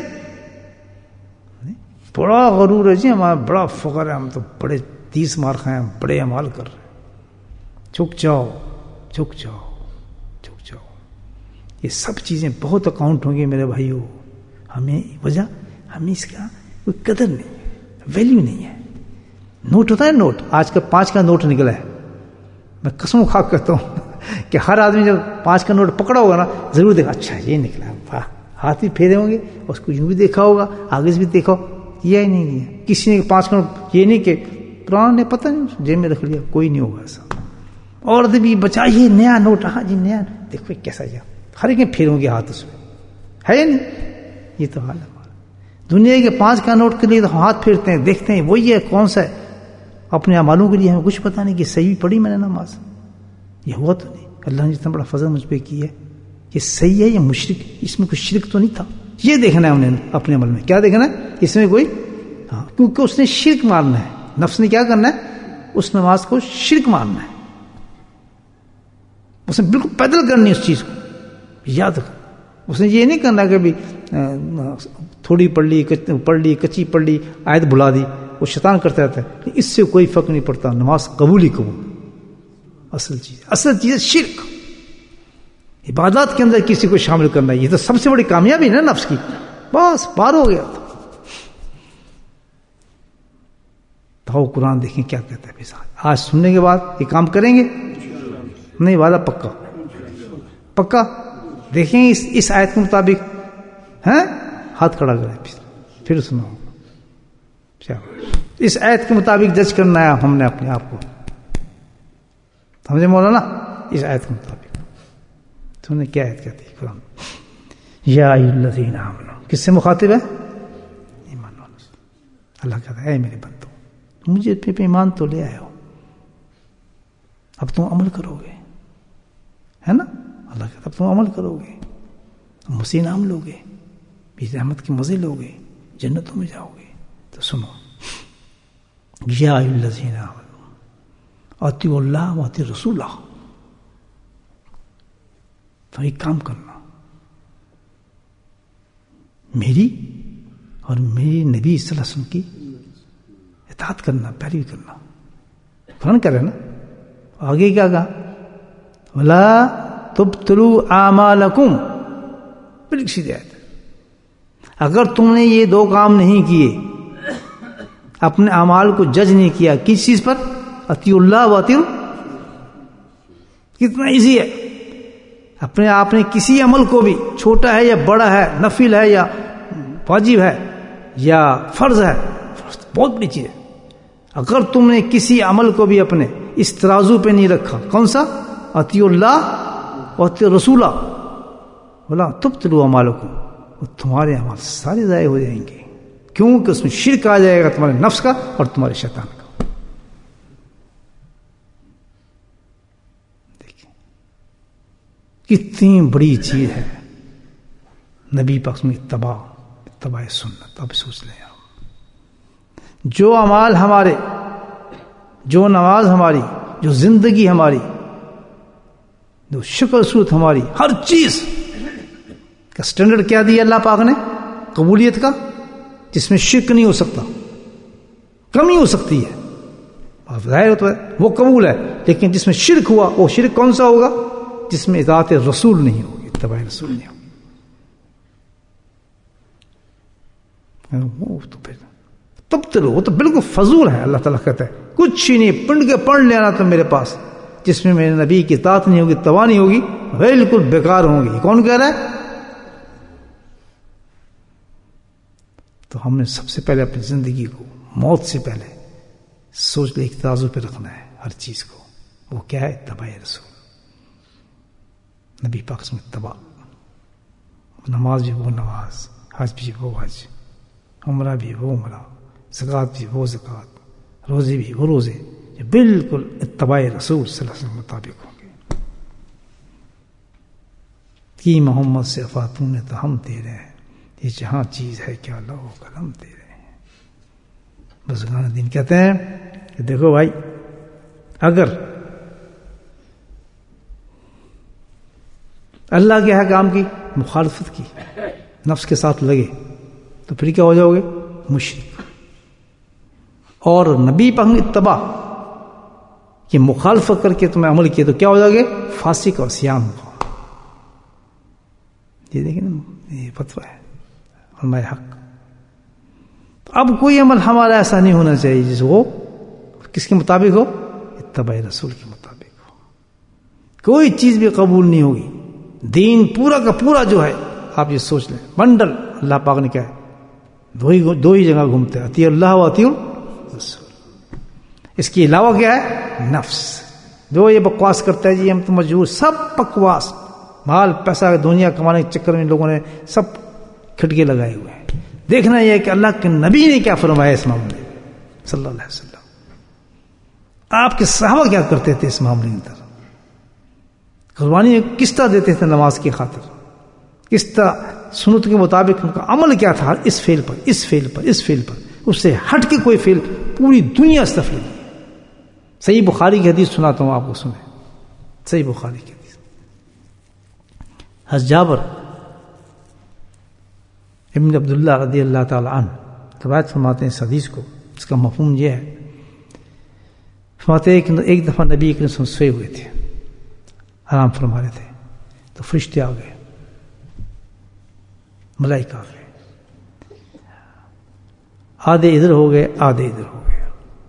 بڑا غرور ہے جی ہمارا، بڑا فخر ہے، ہم تو بڑے تیس مار کھائے، ہم بڑے عمل کر رہے ہیں. جھک جاؤ جھک جاؤ جھک جاؤ. یہ سب چیزیں بہت اکاؤنٹ ہوں گی میرے بھائیوں. ہمیں وجہ ہمیں اس کا کوئی قدر نہیں ہے، ویلیو نہیں ہے. نوٹ ہوتا ہے نوٹ، آج کا پانچ کا نوٹ نکلا ہے، میں قسم کھا کہتا ہوں کہ ہر آدمی جب پانچ کا نوٹ پکڑا ہوگا نا ضرور دیکھا اچھا یہ نکلا، واہ. ہاتھ بھی پھیرے ہوں گے، اس کو یوں بھی دیکھا ہوگا، آگے سے بھی دیکھا، یہ ہی نہیں ہے. کسی نے پانچ کا نوٹ یہ نہیں کہ پرانا نے پتہ نہیں جیب میں رکھ لیا، کوئی نہیں ہوگا ایسا. اور بھی بچائیے نیا نوٹ، ہاں جی نیا، دیکھو کیسا جا، ہر ایک پھیروں گے ہاتھ اس میں، ہے یا نہیں؟ یہ تو حال ہے ہمارا. دنیا کے پانچ کا نوٹ کے لیے تو ہاتھ پھیرتے ہیں، دیکھتے ہیں وہی ہے کون سا ہے. اپنے اعمالوں کے لیے ہمیں کچھ پتہ نہیں کہ صحیح پڑھی میں نے نماز، یہ ہوا تو نہیں. اللہ نے اتنا بڑا فضل مجھ پہ کی ہے، یہ صحیح ہے یا مشرک، اس میں کوئی شرک تو نہیں تھا، یہ دیکھنا ہے انہیں اپنے عمل میں، کیا دیکھنا ہے اس میں کوئی، ہاں کیونکہ اس نے شرک ماننا ہے، نفس نے کیا کرنا ہے، اس نماز کو شرک ماننا ہے، اس نے بالکل پیدل کرنی اس چیز کو، یاد رکھ، اس نے یہ نہیں کرنا کہ بھی تھوڑی پڑھ لی پڑھ لی کچی پڑھ لی آیت بھلا دی، وہ شیطان کرتا رہتا ہے، اس سے کوئی فرق نہیں پڑتا، نماز قبول ہی قبول، اصل چیز اصل چیز ہے شرک، عبادات کے اندر کسی کو شامل کرنا، یہ تو سب سے بڑی کامیابی ہے نا نفس کی، بس پار ہو گیا تو تو قرآن دیکھیں کیا کہتا ہے، آج سننے کے بعد یہ کام کریں گے نہیں، وعدہ پکا پکا، دیکھیں اس اس آیت کے مطابق ہیں، ہاتھ کھڑا کریں پھر سنو، اس آیت کے مطابق جج کرنا ہے ہم نے اپنے آپ کو، سمجھے مولانا، اس آیت کے مطابق تو نے کیا آیت کہتی ہے قرآن، یا ایھا الذین آمنوا، کس سے مخاطب ہے، ایمان والوں سے، اللہ کہتا ہے اے میرے بندو مجھے پہ ایمان تو لے آئے ہو، اب تم عمل کرو گے، ہے نا، اللہ کہتا اب تم عمل کرو گے، مسیح نام لو گے، بھی رحمت کے مزے لو گے، جنتوں میں جاؤ گے، تو سنو، یا ایھا الذین آمنوا اطیعوا اللہ واطیعوا الرسول، تو ایک کام کرنا، میری اور میری نبی صلی اللہ علیہ وسلم کی اطاعت کرنا، پیروی کرنا، قرآن کر رہے نا، آگے کیا کہا، وَلَا تُبْطِلُوا أَعْمَالَكُمْ، بالکل سیدھی آیت، اگر تم نے یہ دو کام نہیں کیے، اپنے اعمال کو جج نہیں کیا، کس چیز پر، اطیعوا اللہ واطیعوا، کتنا ایزی ہے، اپنے آپ نے کسی عمل کو بھی، چھوٹا ہے یا بڑا ہے، نفل ہے یا واجب ہے یا فرض ہے، بہت بڑی چیز ہے، اگر تم نے کسی عمل کو بھی اپنے اس ترازو پہ نہیں رکھا، کون سا، اطیعوا اللہ واطیعوا الرسول، ولا تبطلوا اعمالکم، اور تمہارے اعمال سارے ضائع ہو جائیں گے، کیونکہ اس میں شرک آ جائے گا تمہارے نفس کا اور تمہارے شیطان کا۔ دیکھیں کتنی بڑی چیز ہے نبی پاک میں اتباع اتباع سنت، اب سوچ لیں آپ، جو اعمال ہمارے، جو نماز ہماری، جو زندگی ہماری، جو شکل صورت ہماری، ہر چیز کا سٹینڈرڈ کیا دیا اللہ پاک نے، قبولیت کا، جس میں شرک نہیں ہو سکتا، کمی ہو سکتی ہے، ظاہر ہوتا ہے وہ قبول ہے، لیکن جس میں شرک ہوا وہ شرک کون سا ہوگا، جس میں اطاعت رسول نہیں ہوگی، اتباع رسول نہیں ہوگی، وہ تو پھر تب تلو، وہ تو بالکل فضول ہے، اللہ تعالیٰ کہتا ہے کچھ ہی نہیں، پنڈ کے پڑھ لینا تم میرے پاس، جس میں میرے نبی کی اطاعت نہیں ہوگی، اتباع نہیں ہوگی، بالکل بیکار ہوں گی۔ کون کہہ رہا ہے؟ تو ہم نے سب سے پہلے اپنی زندگی کو موت سے پہلے سوچ لے، ایک ترازو پہ رکھنا ہے ہر چیز کو، وہ کیا ہے، اتباع رسول، نبی پاک میں اتباع، نماز بھی وہ نماز، حج بھی وہ حج، عمرہ بھی وہ عمرہ، زکوٰۃ بھی وہ زکوٰۃ، روزے بھی وہ روزے، جو بالکل اتباع رسول صلی اللہ علیہ وسلم مطابق ہوں گے۔ کی محمد سے فاتون نے تو ہم تیرے ہیں، یہ جہاں چیز ہے کیا لو قلم تیرے ہیں۔ بزرگان دین کہتے ہیں کہ دیکھو بھائی، اگر اللہ کے حکام کی مخالفت کی، نفس کے ساتھ لگے، تو پھر کیا ہو جاؤ گے، مشرک، اور نبی پاک کی اتباع کی مخالفت کر کے تمہیں عمل کیے تو کیا ہو جاؤ گے، فاسق اور سیان ہوگا۔ یہ دیکھیں نا، یہ فتویٰ ہے علماء حق۔ اب کوئی عمل ہمارا ایسا نہیں ہونا چاہیے جس وہ کس کے مطابق ہو، اتباع رسول کے مطابق ہو، کوئی چیز بھی قبول نہیں ہوگی۔ دین پورا کا پورا جو ہے، آپ یہ سوچ لیں، بنڈل اللہ پاک نے کیا ہے، دو ہی دو ہی جگہ گھومتے ہیں، اطیع اللہ و اطیع الرسول، اس کے علاوہ کیا ہے، نفس جو یہ بکواس کرتا ہے جی ہم تو مجبور، سب بکواس، مال پیسہ دنیا کمانے کے چکر میں لوگوں نے سب کھٹکے لگائے ہوئے ہیں۔ دیکھنا یہ ہے کہ اللہ کے نبی نے کیا فرمایا اس معاملے میں، صلی اللہ علیہ وسلم، آپ کے صحابہ کیا کرتے تھے اس معاملے کے اندر، قربانی کس طرح دیتے تھے نماز کی خاطر، کس طرح سنت کے مطابق ان کا عمل کیا تھا، اس فعل پر اس فعل پر اس فعل پر، اس سے ہٹ کے کوئی فعل پوری دنیا استف لگی۔ صحیح بخاری کی حدیث سناتا ہوں آپ کو، سنیں صحیح بخاری کی حدیث۔ حضرت جابر ابن عبداللہ رضی اللہ تعالی عنہ روایت فرماتے ہیں اس حدیث کو، اس کا مفہوم یہ ہے، فرماتے ہیں کہ ایک دفعہ نبی کریم صلی اللہ علیہ وسلم سوئے ہوئے تھے، آرام فرما رہے تھے، تو فرشتے آ گئے، ملائکہ آ گئے، آدھے ادھر ہو گئے آدھے ادھر ہو گئے۔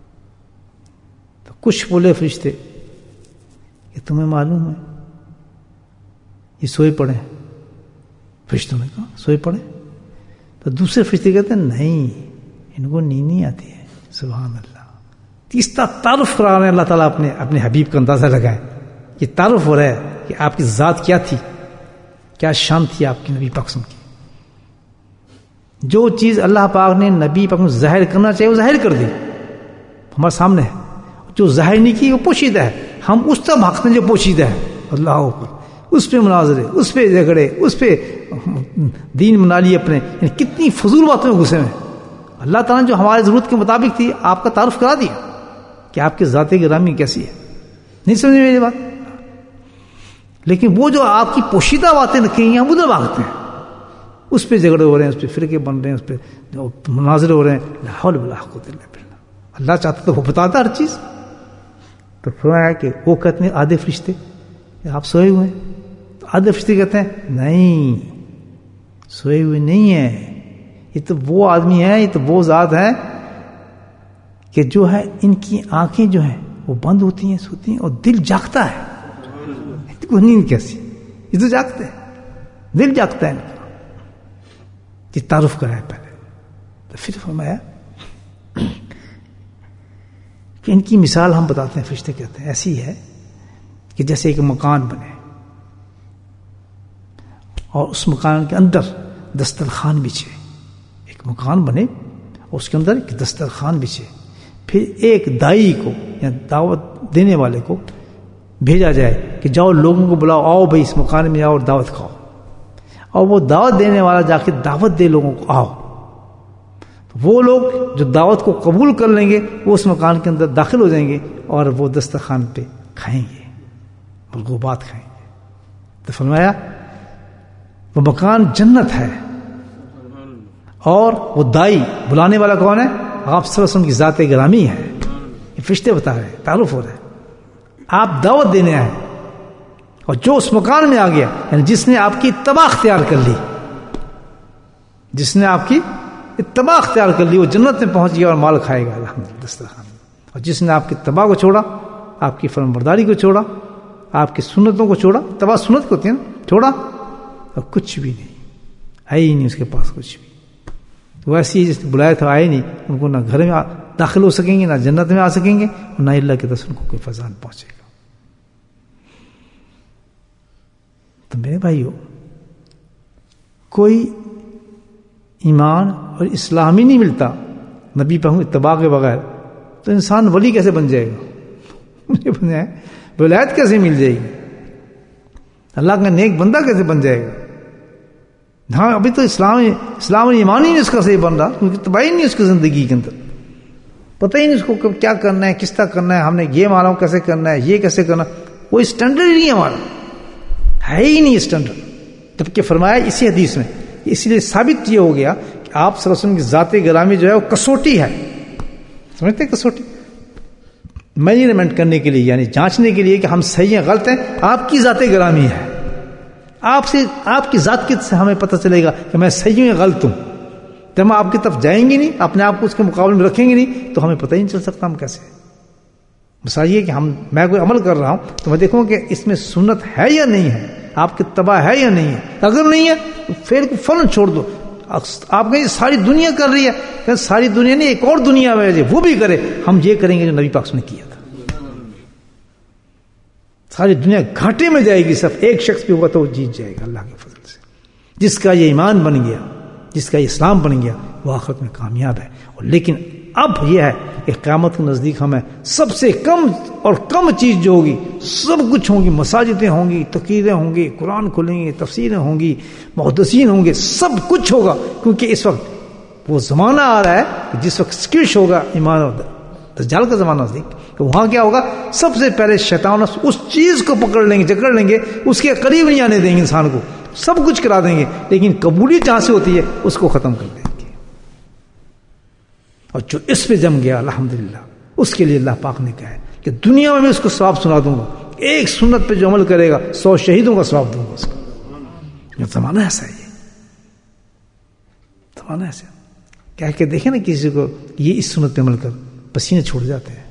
تو کچھ بولے فرشتے کہ تمہیں معلوم ہے یہ سوئے پڑے ہیں؟ فرشتوں نے کہا سوئے پڑے؟ تو دوسرے فرشتے کہتے ہیں نہیں، ان کو نیند نہیں آتی ہے۔ سبحان اللہ، تیسرا تعارف کرا رہے ہیں اللہ تعالیٰ اپنے اپنے حبیب کا اندازہ لگائے، یہ تعارف ہو رہا ہے کہ آپ کی ذات کیا تھی، کیا شان تھی آپ کی نبی پاک کی۔ جو چیز اللہ پاک نے نبی پاک میں ظاہر کرنا چاہیے وہ ظاہر کر دی، ہمارے سامنے ہے۔ جو ظاہر نہیں کی وہ پوشیدہ ہے، ہم اس طرح بھاگتے ہیں جو پوشیدہ ہے۔ اللہ اوپر، اس پہ مناظرے، اس پہ جھگڑے، اس پہ دین بنا لیے اپنے، یعنی کتنی فضول باتوں میں گھسے ہیں۔ اللہ تعالیٰ نے جو ہماری ضرورت کے مطابق تھی آپ کا تعارف کرا دیا کہ آپ کی ذات گرامی کیسی ہے۔ نہیں سمجھ میری بات؟ لیکن وہ جو آپ کی پوشیدہ باتیں رکھی ہیں ہم ادھر بھاگتے ہیں، اس پہ جھگڑے ہو رہے ہیں، اس پہ فرقے بن رہے ہیں، اس پہ جو مناظرے ہو رہے ہیں۔ لا حول ولا قوت الا باللہ۔ اللہ چاہتا تو وہ بتاتا ہر چیز۔ تو فرمایا کہ وہ کہتے ہیں آدھے فرشتے کہ آپ سوئے ہوئے ہیں، تو آدھے فرشتے کہتے ہیں نہیں سوئے ہوئے نہیں ہیں، یہ تو وہ آدمی ہے، یہ تو وہ ذات ہے کہ جو ہے ان کی آنکھیں جو ہیں وہ بند ہوتی ہیں، سوتی ہیں، اور دل جاگتا ہے۔ کو نیند کیسی؟ یہ تو جاگتے ہیں، دل جاگتا ہے ان کا۔ یہ تعارف کرایا پہلے، تو پھر فرمایا کہ ان کی مثال ہم بتاتے ہیں۔ فرشتے کہتے ہیں ایسی ہے کہ جیسے ایک مکان بنے اور اس مکان کے اندر دسترخوان بچھے، ایک مکان بنے اور اس کے اندر ایک دسترخوان بچھے، پھر ایک دائی کو یا دعوت دینے والے کو بھیجا جائے کہ جاؤ لوگوں کو بلاؤ، آؤ بھائی اس مکان میں آؤ اور دعوت کھاؤ، اور وہ دعوت دینے والا جا کے دعوت دے لوگوں کو، آؤ۔ وہ لوگ جو دعوت کو قبول کر لیں گے وہ اس مکان کے اندر داخل ہو جائیں گے اور وہ دسترخوان پہ کھائیں گے، مرغوبات کھائیں گے۔ تو فرمایا وہ مکان جنت ہے، اور وہ دائی بلانے والا کون ہے؟ آپ صلی اللہ علیہ وسلم کی ذات گرامی ہے۔ یہ فرشتے بتا رہے ہیں، تعارف ہو رہا ہے۔ آپ دعوت دینے آئے، اور جو اس مکان میں آ گیا، یعنی جس نے آپ کی اتباع اختیار کر لی، جس نے آپ کی اتباع اختیار کر لی وہ جنت میں پہنچ گیا اور مال کھائے گا الحمدللہ دسترخوان میں۔ اور جس نے آپ کی اتباع کو چھوڑا، آپ کی فرم برداری کو چھوڑا، آپ کی سنتوں کو چھوڑا، اتباع سنت کو ہوتی ہے نا، چھوڑا، اور کچھ بھی نہیں ہے ہی نہیں اس کے پاس کچھ بھی۔ وہ ایسی جس نے بلایا تھا آئے نہیں، ان کو نہ گھر میں داخل ہو سکیں گے، نہ جنت میں آ سکیں گے، اور نہ اللہ کے دس ان کو کوئی فضان پہنچے گا۔ تو میرے بھائیو، کوئی ایمان اور اسلام ہی نہیں ملتا نبی پہ اتباع کے بغیر، تو انسان ولی کیسے بن جائے گا؟ مجھے بن جائے ولایت کیسے مل جائے گی؟ اللہ کا نیک بندہ کیسے بن جائے گا؟ ہاں ابھی تو اسلام اسلام اور ایمان ہی نہیں اس کا صحیح بن رہا، کیونکہ اتباع ہی نہیں اس کی زندگی کے اندر، پتہ ہی نہیں اس کو کیا کرنا ہے، کس طرح کرنا ہے، ہم نے یہ مانا کیسے کرنا ہے، یہ کیسے کرنا، کوئی اسٹینڈرڈ ہی نہیں ہے ہمارا، ہے ہی نہیں اسٹینڈرڈ۔ جبکہ فرمایا اسی حدیث میں، اسی لیے ثابت یہ ہو گیا کہ آپ صلی اللہ علیہ وسلم کی ذات گرامی جو ہے وہ کسوٹی ہے، سمجھتے ہیں کسوٹی، میجرمنٹ کرنے کے لیے، یعنی جانچنے کے لیے کہ ہم صحیح ہیں غلط ہیں۔ آپ کی ذات گرامی ہے، آپ سے آپ کی ذات سے ہمیں پتہ چلے گا کہ میں صحیح ہوں یا غلط ہوں۔ جب ہم آپ کی طرف جائیں گے نہیں، اپنے آپ کو اس کے مقابلے میں رکھیں گے نہیں، تو ہمیں پتہ ہی نہیں چل سکتا ہم کیسے۔ مثال یہ کہ ہم میں کوئی عمل کر رہا ہوں تو میں دیکھوں کہ اس میں سنت ہے یا نہیں ہے، آپ کی اتباع ہے یا نہیں ہے۔ اگر نہیں ہے تو پھر فوراً چھوڑ دو۔ آپ کہیں ساری دنیا کر رہی ہے، کہ ساری دنیا نہیں، ایک اور دنیا ہے وہ بھی کرے، ہم یہ کریں گے جو نبی پاک نے کیا تھا۔ ساری دنیا گھاٹے میں جائے گی، صرف ایک شخص بھی ہوگا تو وہ جیت جائے گا اللہ کے فضل سے۔ جس کا یہ ایمان بن گیا، جس کا یہ اسلام بن گیا، وہ آخرت میں کامیاب ہے۔ اور لیکن اب یہ ہے کہ قیامت کے نزدیک ہمیں سب سے کم اور کم چیز جو ہوگی، سب کچھ ہوں گی، مساجدیں ہوں گی، تقریریں ہوں گی، قرآن کھلیں گے، تفسیریں ہوں گی، محدثین ہوں گے، سب کچھ ہوگا، کیونکہ اس وقت وہ زمانہ آ رہا ہے جس وقت سکیش ہوگا ایمان اور دجال کا زمانہ نزدیک، کہ وہاں کیا ہوگا، سب سے پہلے شیطان اس چیز کو پکڑ لیں گے، جکڑ لیں گے، اس کے قریب نہیں آنے دیں گے انسان کو، سب کچھ کرا دیں گے، لیکن قبولیت جہاں سے ہوتی ہے اس کو ختم کر دیں گے۔ اور جو اس پہ جم گیا الحمدللہ، اس کے لیے اللہ پاک نے کہا ہے کہ دنیا میں میں اس کو ثواب سنا دوں گا، ایک سنت پہ جو عمل کرے گا سو شہیدوں کا ثواب دوں گا اس کو۔ زمانہ ایسا ہے، یہ زمانہ ایسا کہہ کے دیکھیں نا کسی کو، یہ اس سنت پہ عمل کر، پسینے چھوڑ جاتے ہیں،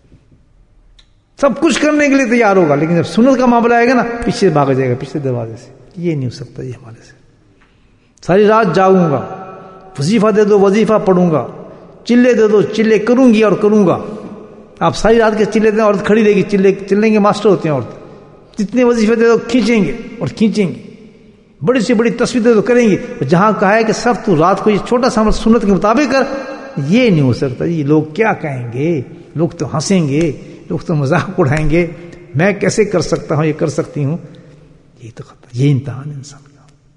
سب کچھ کرنے کے لیے تیار ہوگا، لیکن جب سنت کا معاملہ آئے گا نا پیچھے بھاگ جائے گا، پیچھے دروازے سے، یہ نہیں ہو سکتا، یہ ہمارے سے۔ ساری رات جاگوں گا، وظیفہ دے دو وظیفہ پڑھوں گا، چلے دے دو چلے کروں گی اور کروں گا۔ آپ ساری رات کے چلے دیں، عورت کھڑی رہے گی، چلے چلیں گے ماسٹر ہوتے ہیں عورت، جتنے وظیفے دے دو کھینچیں گے اور کھینچیں گے، بڑی سے بڑی تصویر دے دو کریں گے۔ جہاں کہا ہے کہ سب تو رات کو یہ چھوٹا سا عمل سنت کے مطابق کر، یہ نہیں ہو سکتا۔ یہ لوگ کیا کہیں گے، لوگ تو ہنسیں گے، لوگ تو مذاق اڑائیں گے، میں کیسے کر سکتا ہوں، یہ کر سکتی ہوں۔ یہ تو خطرہ، یہ امتحان انسان کا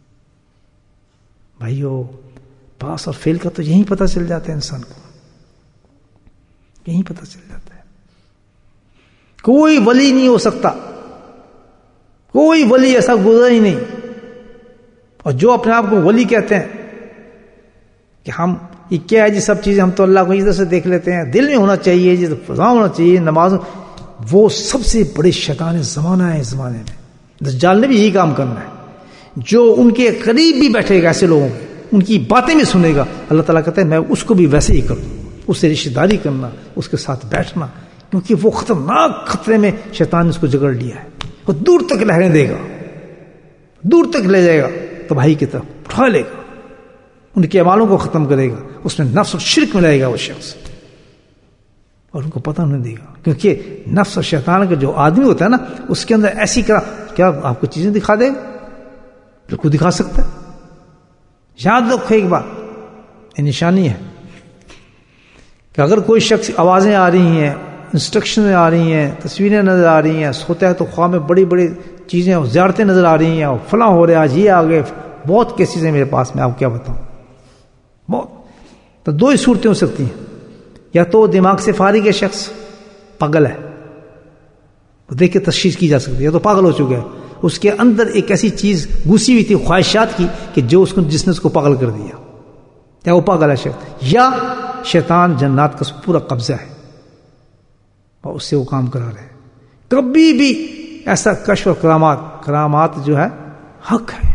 بھائیو۔ پاس اور فیل کا تو یہی پتہ چل جاتا ہے انسان کو، یہی پتہ چل جاتا ہے۔ کوئی ولی نہیں ہو سکتا، کوئی ولی ایسا گزرا ہی نہیں۔ اور جو اپنے آپ کو ولی کہتے ہیں کہ ہم یہ کیا ہے جی، سب چیزیں ہم تو اللہ کو ادھر سے دیکھ لیتے ہیں، دل میں ہونا چاہیے جی، فضا ہونا چاہیے، نماز، وہ سب سے بڑے شیطان زمانہ ہے اس زمانے میں۔ دجال نے بھی یہی کام کرنا ہے، جو ان کے قریب بھی بیٹھے گا ایسے لوگوں کو، ان کی باتیں بھی سنے گا، اللہ تعالیٰ کہتا ہے میں اس کو بھی ویسے ہی کروں، اس سے رشتہ داری کرنا، اس کے ساتھ بیٹھنا، کیونکہ وہ خطرناک خطرے میں شیطان نے اس کو جگڑ لیا ہے۔ وہ دور تک لہریں دے گا، دور تک لے جائے گا، تباہی کی طرف اٹھا لے گا، ان کے اعمالوں کو ختم کرے گا، اس میں نفس اور شرک ملائے گا وہ شخص، اور ان کو پتہ نہیں دے گا، کیونکہ نفس اور شیطان کا جو آدمی ہوتا ہے نا، اس کے اندر ایسی کرا، کیا آپ کو چیزیں دکھا دے گا، بالکل دکھا سکتا ہے۔ یاد رکھو ایک بات، یہ نشانی ہے کہ اگر کوئی شخص آوازیں آ رہی ہیں، انسٹرکشنیں آ رہی ہیں، تصویریں نظر آ رہی ہیں، سوتا ہے تو خواہ میں بڑی بڑی چیزیں اور زیارتیں نظر آ رہی ہیں، اور فلاں ہو رہے آج یہ آ گئے، بہت کیسز ہیں میرے پاس، میں آپ کو کیا بتاؤں، بہت۔ تو دو ہی صورتیں ہو سکتی ہیں، یا تو دماغ سے فارغ ہے شخص، پاگل ہے، وہ دیکھ کے تشخیص کی جا سکتی ہے، یا تو پاگل ہو چکا ہے، اس کے اندر ایک ایسی چیز گھسی ہوئی تھی خواہشات کی کہ جو اس کو جس نے اس کو پاگل کر دیا، یا وہ پاگل ہے شخص، یا شیطان جنات کا پورا قبضہ ہے اور اس سے وہ کام کرا رہے ہیں۔ کبھی بھی ایسا کشف اور کرامات، کرامات جو ہے حق ہے،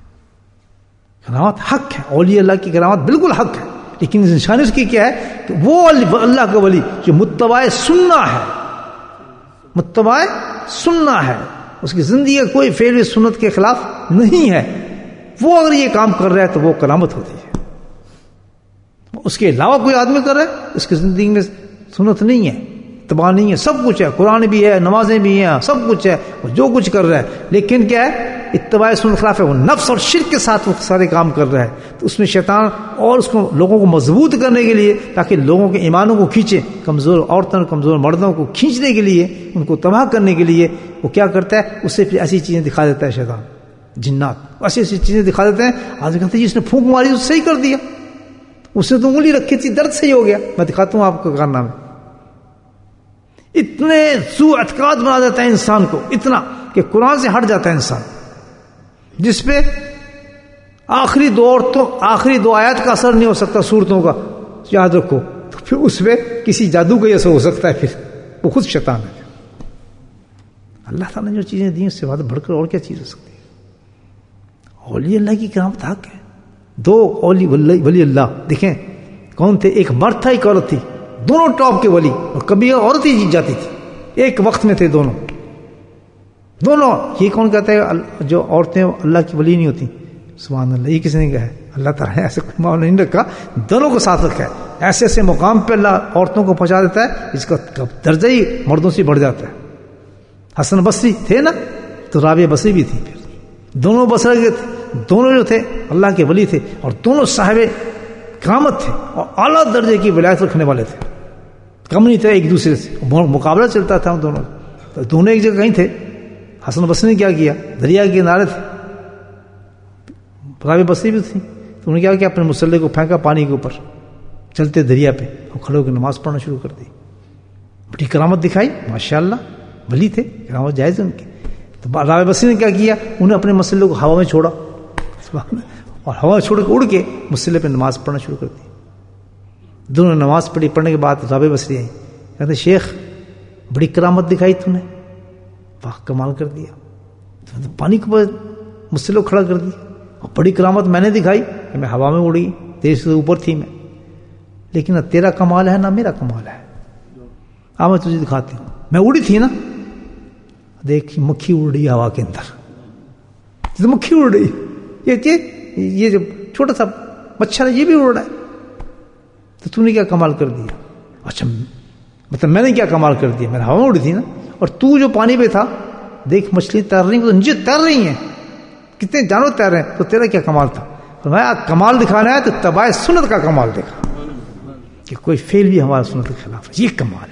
کرامات حق ہے، اولیاء اللہ کی کرامات بالکل حق ہے، لیکن نشانی اس کی کیا ہے کہ وہ اللہ کا ولی جو متبع سننا ہے، متبع سننا ہے، اس کی زندگی کا کوئی فعل سنت کے خلاف نہیں ہے، وہ اگر یہ کام کر رہا ہے تو وہ کرامت ہوتی ہے۔ اس کے علاوہ کوئی آدمی کر رہا ہے، اس کی زندگی میں سنت نہیں ہے، اتباع نہیں ہے، سب کچھ ہے، قرآن بھی ہے، نمازیں بھی ہیں، سب کچھ ہے، وہ جو کچھ کر رہا ہے، لیکن کیا ہے، اتباع سنت خلاف ہے، وہ نفس اور شرک کے ساتھ وہ سارے کام کر رہا ہے۔ تو اس میں شیطان اور اس کو لوگوں کو مضبوط کرنے کے لیے، تاکہ لوگوں کے ایمانوں کو کھینچے، کمزور عورتوں کمزور مردوں کو کھینچنے کے لیے، ان کو تباہ کرنے کے لیے وہ کیا کرتا ہے، اسے پھر ایسی چیزیں دکھا دیتا ہے شیطان، جنات ایسی ایسی چیزیں دکھا دیتے ہیں۔ آج کہتے ہیں جس نے پھونک ماری اس صحیح کر دیا، اس نے تو انگلی رکھی تھی درد صحیح ہو گیا، میں دکھاتا ہوں آپ کو کارنامے۔ اتنے سو اعتقاد بنا دیتا ہے انسان کو، اتنا کہ قرآن سے ہٹ جاتا ہے انسان، جس پہ آخری دو عورتوں آخری دو آیات کا اثر نہیں ہو سکتا صورتوں کا، یاد رکھو، تو پھر اس پہ کسی جادو کا ایسا ہو سکتا ہے، پھر وہ خود شیطان ہے۔ اللہ تعالیٰ نے جو چیزیں دی اس سے بات بڑھ کر اور کیا چیز ہو سکتی ہے۔ اولیاء اللہ کی کرامت حق ہے۔ دو اولی ولی اللہ دیکھیں کون تھے، ایک مرد تھا ایک عورت تھی، دونوں ٹاپ کے ولی، اور کبھی عورت ہی جیت جاتی تھی، ایک وقت میں تھے دونوں دونوں یہ کون کہتا ہے جو عورتیں اللہ کی ولی نہیں ہوتی؟ سبحان اللہ، یہ کس نے کہا ہے؟ اللہ تعالیٰ نے ایسے کوئی معاملہ نہیں رکھا، دونوں کو ساتھ رکھا ہے، ایسے ایسے مقام پہ اللہ عورتوں کو پہنچا دیتا ہے جس کا درجہ ہی مردوں سے بڑھ جاتا ہے۔ حسن بصری تھے نا، تو رابعہ بصری بھی تھی، پھر دونوں بصرہ کے تھے، دونوں جو تھے اللہ کے ولی تھے، اور دونوں صاحب کرامت تھے اور اعلیٰ درجے کی ولایت رکھنے والے تھے۔ کم نہیں تھے ایک دوسرے سے, مقابلہ چلتا تھا ان دونوں. تو دونوں ایک جگہ کہیں تھے. حسن بصری نے کیا کیا, دریا کے کنارے تھے, رابعہ بصری بھی تھی, تو انہوں نے کیا کیا, اپنے مسلح کو پھینکا پانی کے اوپر چلتے دریا پہ, اور کھڑے ہو کے نماز پڑھنا شروع کر دی. بڑی کرامت دکھائی, ماشاء اللہ ولی تھے, کرامت جائز ہے ان کی. تو رابعہ بصری نے کیا کیا, انہیں اپنے مسلح کو ہوا میں چھوڑا, اور ہوا میں چھوڑ کے اڑ کے مسلح پہ نماز پڑھنا شروع کر دی. دونوں نے نماز پڑھی, پڑھنے کے بعد رابعہ بصری آئی, کہتے شیخ بڑی کرامت دکھائی تم نے, واہ کمال کر دیا, تو پانی کے اوپر مسلح کھڑا کر دیا, اور بڑی کرامت میں نے دکھائی کہ میں ہوا میں اڑی, تیرے سے اوپر تھی میں, لیکن نہ تیرا کمال ہے نہ میرا کمال ہے. آ میں تجھے دکھاتی ہوں, میں اڑی تھی نا, دیکھ مکھی اڑ رہی ہوا کے اندر, مکھی اڑ رہی, یہ یہ جو چھوٹا سا مچھر ہے یہ بھی اڑ رہا ہے, تو تو نے کیا کمال کر دیا. اچھا مطلب میں نے کیا کمال کر دیا, میں ہوا میں اڑی تھی نا, اور تو جو پانی پہ تھا, دیکھ مچھلی تیر رہی ہیں, تو نیچے تیر رہی ہیں, کتنے جانور تیر رہے ہیں, تو تیرا کیا کمال تھا. میں کمال دکھانا ہے تو تباہ سنت کا کمال دیکھا, کہ کوئی فیل بھی ہمارا سنت کے خلاف ہے, یہ کمال ہے.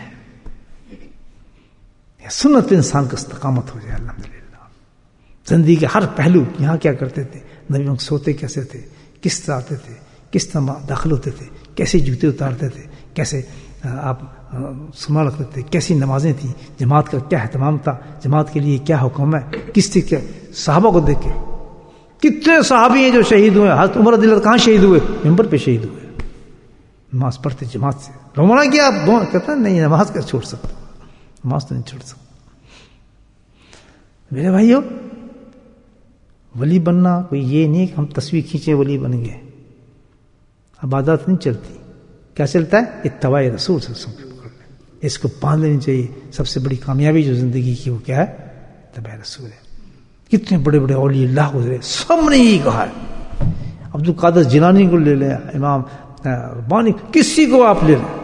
سنت پہ انسان کا استقامت ہو جائے الحمدللہ. زندگی کے ہر پہلو, یہاں کیا کرتے تھے, نبی سوتے کیسے تھے, کس طرح آتے تھے, کس طرح داخل ہوتے تھے, کیسے جوتے اتارتے تھے, کیسے آپ سنا رکھتے تھے, کیسی نمازیں تھیں, جماعت کا کیا اہتمام تھا, جماعت کے لیے کیا حکم ہے, کس طرح کے صحابہ کو دیکھ کے. کتنے صحابی ہیں جو شہید ہوئے, حضرت عمر رضی اللہ کہاں شہید ہوئے, ممبر پہ شہید ہوئے, نماز پڑھتے جماعت سے. رونا کیا آپ کہتے ہیں نہیں نماز کا چھوڑ سکتا, نماز تو نہیں چھوڑ سکتا. میرے بھائیو, ولی بننا کوئی یہ نہیں کہ ہم تصویر کھینچے ولی بن گئے, عبادت نہیں چلتی. کیا چلتا ہے, اتباع رسول صلی اللہ علیہ وسلم, اس کو پان لینی چاہیے. سب سے بڑی کامیابی جو زندگی کی وہ کیا ہے, اتباع رسول ہے. کتنے بڑے بڑے اولیاء اللہ گزرے, سب نے یہی کہا ہے. عبد القادر جیلانی کو لے لیں, امام ربانی, کسی کو آپ لے لیں,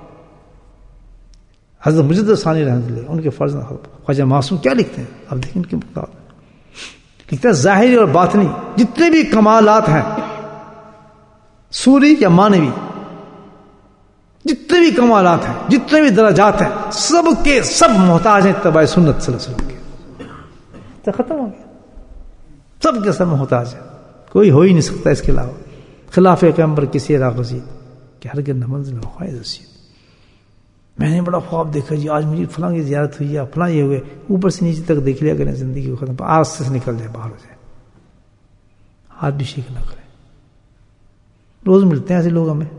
حضرت مجدد ثانی رحمۃ اللہ, ان کے فرض خواجہ معصوم کیا لکھتے ہیں, آپ دیکھیں ان کے مقابلے لکھتے ہیں ظاہری اور باطنی جتنے بھی کمالات ہیں, سوری یا مانوی, جتنے بھی کمالات ہیں, جتنے بھی درجات ہیں, سب کے سب محتاج ہیں اتباع سنت صلی اللہ علیہ وسلم کے. تو ختم ہو گیا, سب کے سب محتاج ہیں, کوئی ہو ہی نہیں سکتا اس کے علاوہ. خلاف پیغمبر کسی راہ رسید کہ ہرگز نہ منزل میں خواہد رسید. میں نے بڑا خواب دیکھا جی, آج مجھے فلاں کی زیارت ہوئی یا فلاں یہ ہوئے, اوپر سے نیچے تک دیکھ لیا کریں, زندگی کو ختم, آج سے نکل جائے, باہر ہو جائے, ہاتھ بھی شیک نہ کریں. روز ملتے ہیں ایسے لوگ ہمیں,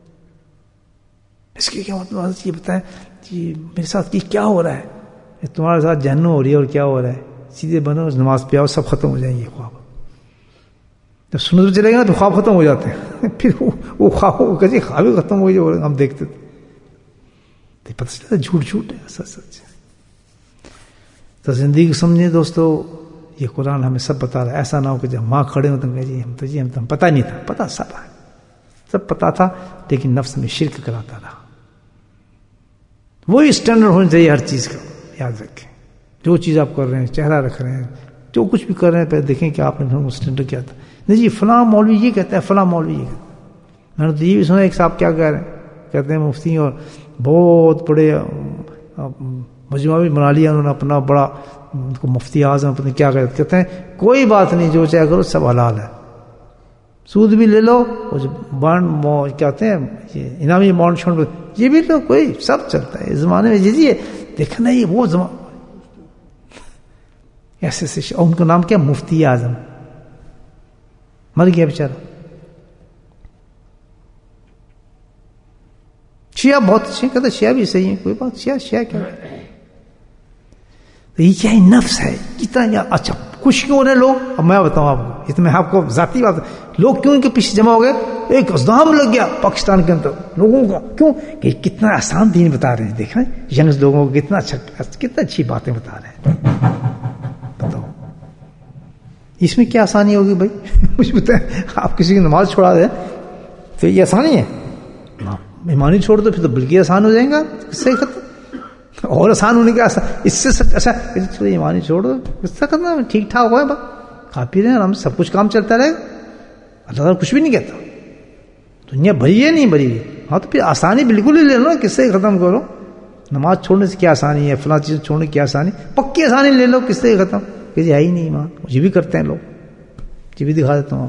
اس کی کیا مطلب یہ بتائیں جی میرے ساتھ یہ کیا ہو رہا ہے, تمہارے ساتھ جہنم ہو رہی ہے اور کیا ہو رہا ہے, سیدھے بنو نماز پہ آؤ, سب ختم ہو جائیں گے خواب. جب سنت چلے گا نا تو خواب ختم ہو جاتے ہیں, پھر وہ خواب کسی خواب ہی ختم ہو گئے, ہم دیکھتے تھے تو پتہ چلتا جھوٹ جھوٹ ہے, سچ سچ. تو زندگی کو سمجھیں دوستو, یہ قرآن ہمیں سب بتا رہا ہے. ایسا نہ ہو کہ جب ماں کھڑے ہو تو کہ جی ہم تو جی ہم تو پتہ نہیں تھا, پتہ سب ہے, سب پتہ تھا, لیکن نفس میں شرک کراتا رہا. وہی اسٹینڈرڈ ہونا چاہیے ہر چیز کا, یاد رکھیں. جو چیز آپ کر رہے ہیں, چہرہ رکھ رہے ہیں, جو کچھ بھی کر رہے ہیں, پہلے دیکھیں کہ آپ نے اسٹینڈرڈ کیا تھا. نہیں جی فلاں مولوی یہ کہتا ہے, فلاں مولوی یہ کہتا ہے. میں نے تو یہ بھی سنا ایک صاحب کیا کہہ رہے ہیں, کہتے ہیں مفتی اور بہت بڑے مجمع بھی بنا لیا انہوں نے اپنا, بڑا ان کو مفتی اعظم پتہ نہیں کیا کہتے ہیں, کوئی بات نہیں, جو چاہے کرو سب حلال ہے, سود بھی لے لو, وہ جو بانڈ کیا کہتے ہیں یہ انعامی بانڈ چھوڑ یہ بھی لو, کوئی سب چلتا ہے اس زمانے میں. جی جی دیکھنا ہی وہ زمانہ ایسے ایسے, ان کا نام کیا, مفتی اعظم, مر گیا بیچارہ. شیعہ بہت اچھے, کہتے شیعہ بھی صحیح ہے, کوئی بات, شیعہ شیعہ کیا ہے, تو یہ کیا ہے, نفس ہے. کتنا اچھا خوش کیوں ہو رہے لوگ, اب میں بتاؤں آپ کو, یہ تو میں آپ کو ذاتی بات, لوگ کیوں ان کے پیچھے جمع ہو گئے, ایک ازدحام لگ گیا پاکستان کے اندر لوگوں کا. کیوں کہ کتنا آسان دین بتا رہے ہیں, دیکھیں ینگ لوگوں کو کتنا اچھا, کتنا اچھی باتیں بتا رہے ہیں. بتاؤ اس میں کیا آسانی ہوگی بھائی, مجھے بتائیں. آپ کسی کی نماز چھوڑا دیں تو یہ آسانی ہے, مہمانی چھوڑ دو پھر تو بلکہ آسان ہو جائیں گا, اس سے ختم. اور آسان ہونے کا اس سے اچھا ایمانی چھوڑ دو, اس سے کرنا ٹھیک ٹھاک ہوا ہے, بس کھا پی رہے ہیں ہم, سب کچھ کام چلتا رہے گا, اللہ تعالیٰ کچھ بھی نہیں کہتا. دنیا بھری ہے نہیں بھری, ہاں تو پھر آسانی بالکل ہی لے لو, کس سے ختم کرو. نماز چھوڑنے سے کیا آسانی ہے, فلاں چیز چھوڑنے کی کیا آسانی, پکی آسانی لے لو, کس سے ختم. کہ جی ہے ہی نہیں ایمان, یہ بھی کرتے ہیں لوگ, یہ بھی دکھا دیتا ہوں.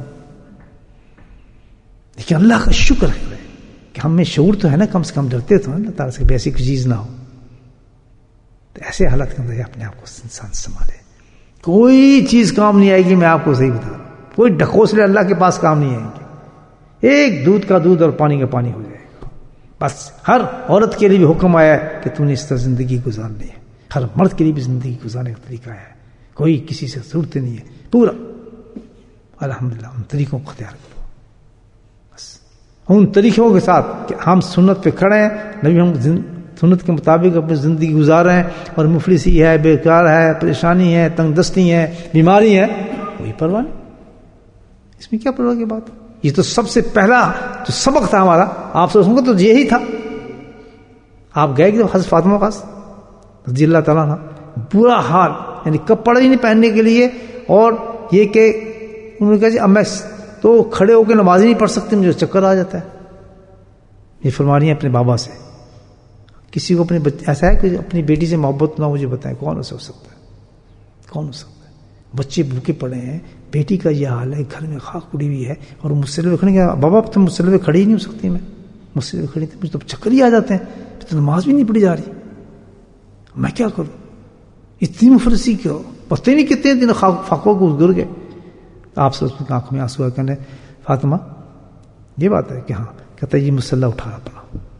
لیکن اللہ کا شکر ہے کہ ہم میں شعور تو ہے نا, کم سے کم ڈرتے تو ہیں اللہ تعالیٰ سے, ایسی کوئی چیز نہ ہو. تو ایسے حالت کے اندر اپنے آپ کو انسان سنبھالے. کوئی چیز کام نہیں آئے گی, میں آپ کو صحیح بتا رہا ہوں, کوئی ڈھکوسلے اللہ کے پاس کام نہیں آئیں گے. ایک دودھ کا دودھ اور پانی کا پانی ہو جائے گا. بس ہر عورت کے لیے بھی حکم آیا ہے کہ تم نے اس طرح زندگی گزارنی ہے, ہر مرد کے لیے بھی زندگی گزارنے کا طریقہ ہے, کوئی کسی سے ضرورت نہیں ہے, پورا الحمدللہ ان طریقوں کو اختیار کرو. بس ان طریقوں کے ساتھ کہ ہم سنت پہ کھڑے ہیں, نبی ہم سنت کے مطابق اپنی زندگی گزار رہے ہیں, اور مفلسی ہے, بیکار ہے, پریشانی ہے, تنگ دستی ہے, بیماری ہے, کوئی پرواہ نہیں. اس میں کیا پرواہ کی بات ہے؟ یہ تو سب سے پہلا جو سبق تھا ہمارا, آپ سے سن تو یہی تھا. آپ گئے کہ حضرت فاطمہ پاس رضی اللہ تعالیٰ عنہ, برا حال, یعنی کپڑے ہی نہیں پہننے کے لیے, اور یہ کہ انہوں نے کہا جی اب میں تو کھڑے ہو کے نماز ہی نہیں پڑھ سکتی, مجھے چکر آ جاتا ہے. یہ فرما رہی ہیں اپنے بابا سے. کسی کو اپنے بچے ایسا ہے کہ اپنی بیٹی سے محبت نہ, مجھے بتائیں کون ہو سکتا ہے, کون ہو سکتا ہے؟ بچے بھوکے پڑے ہیں, بیٹی کا یہ حال ہے, گھر میں خاک پڑی ہوئی ہے, اور مسلے پہ کھڑے گا, بابا تم مسلے پہ کھڑی ہی نہیں ہو سکتی, میں مسلے پہ کھڑی تھی, مجھے تو چکر ہی آ جاتے ہیں, تو نماز بھی نہیں پڑھی جا رہی, میں کیا کروں؟ اتنی مفلسی کیوں, پتہ ہی نہیں کتنے دن فاقوں کو گزر گئے. آپ سے اس کی آنکھوں میں آنسو ہے, کہنے فاطمہ یہ بات ہے کہ ہاں, کہتا ہے یہ مسلح اٹھا اپنا,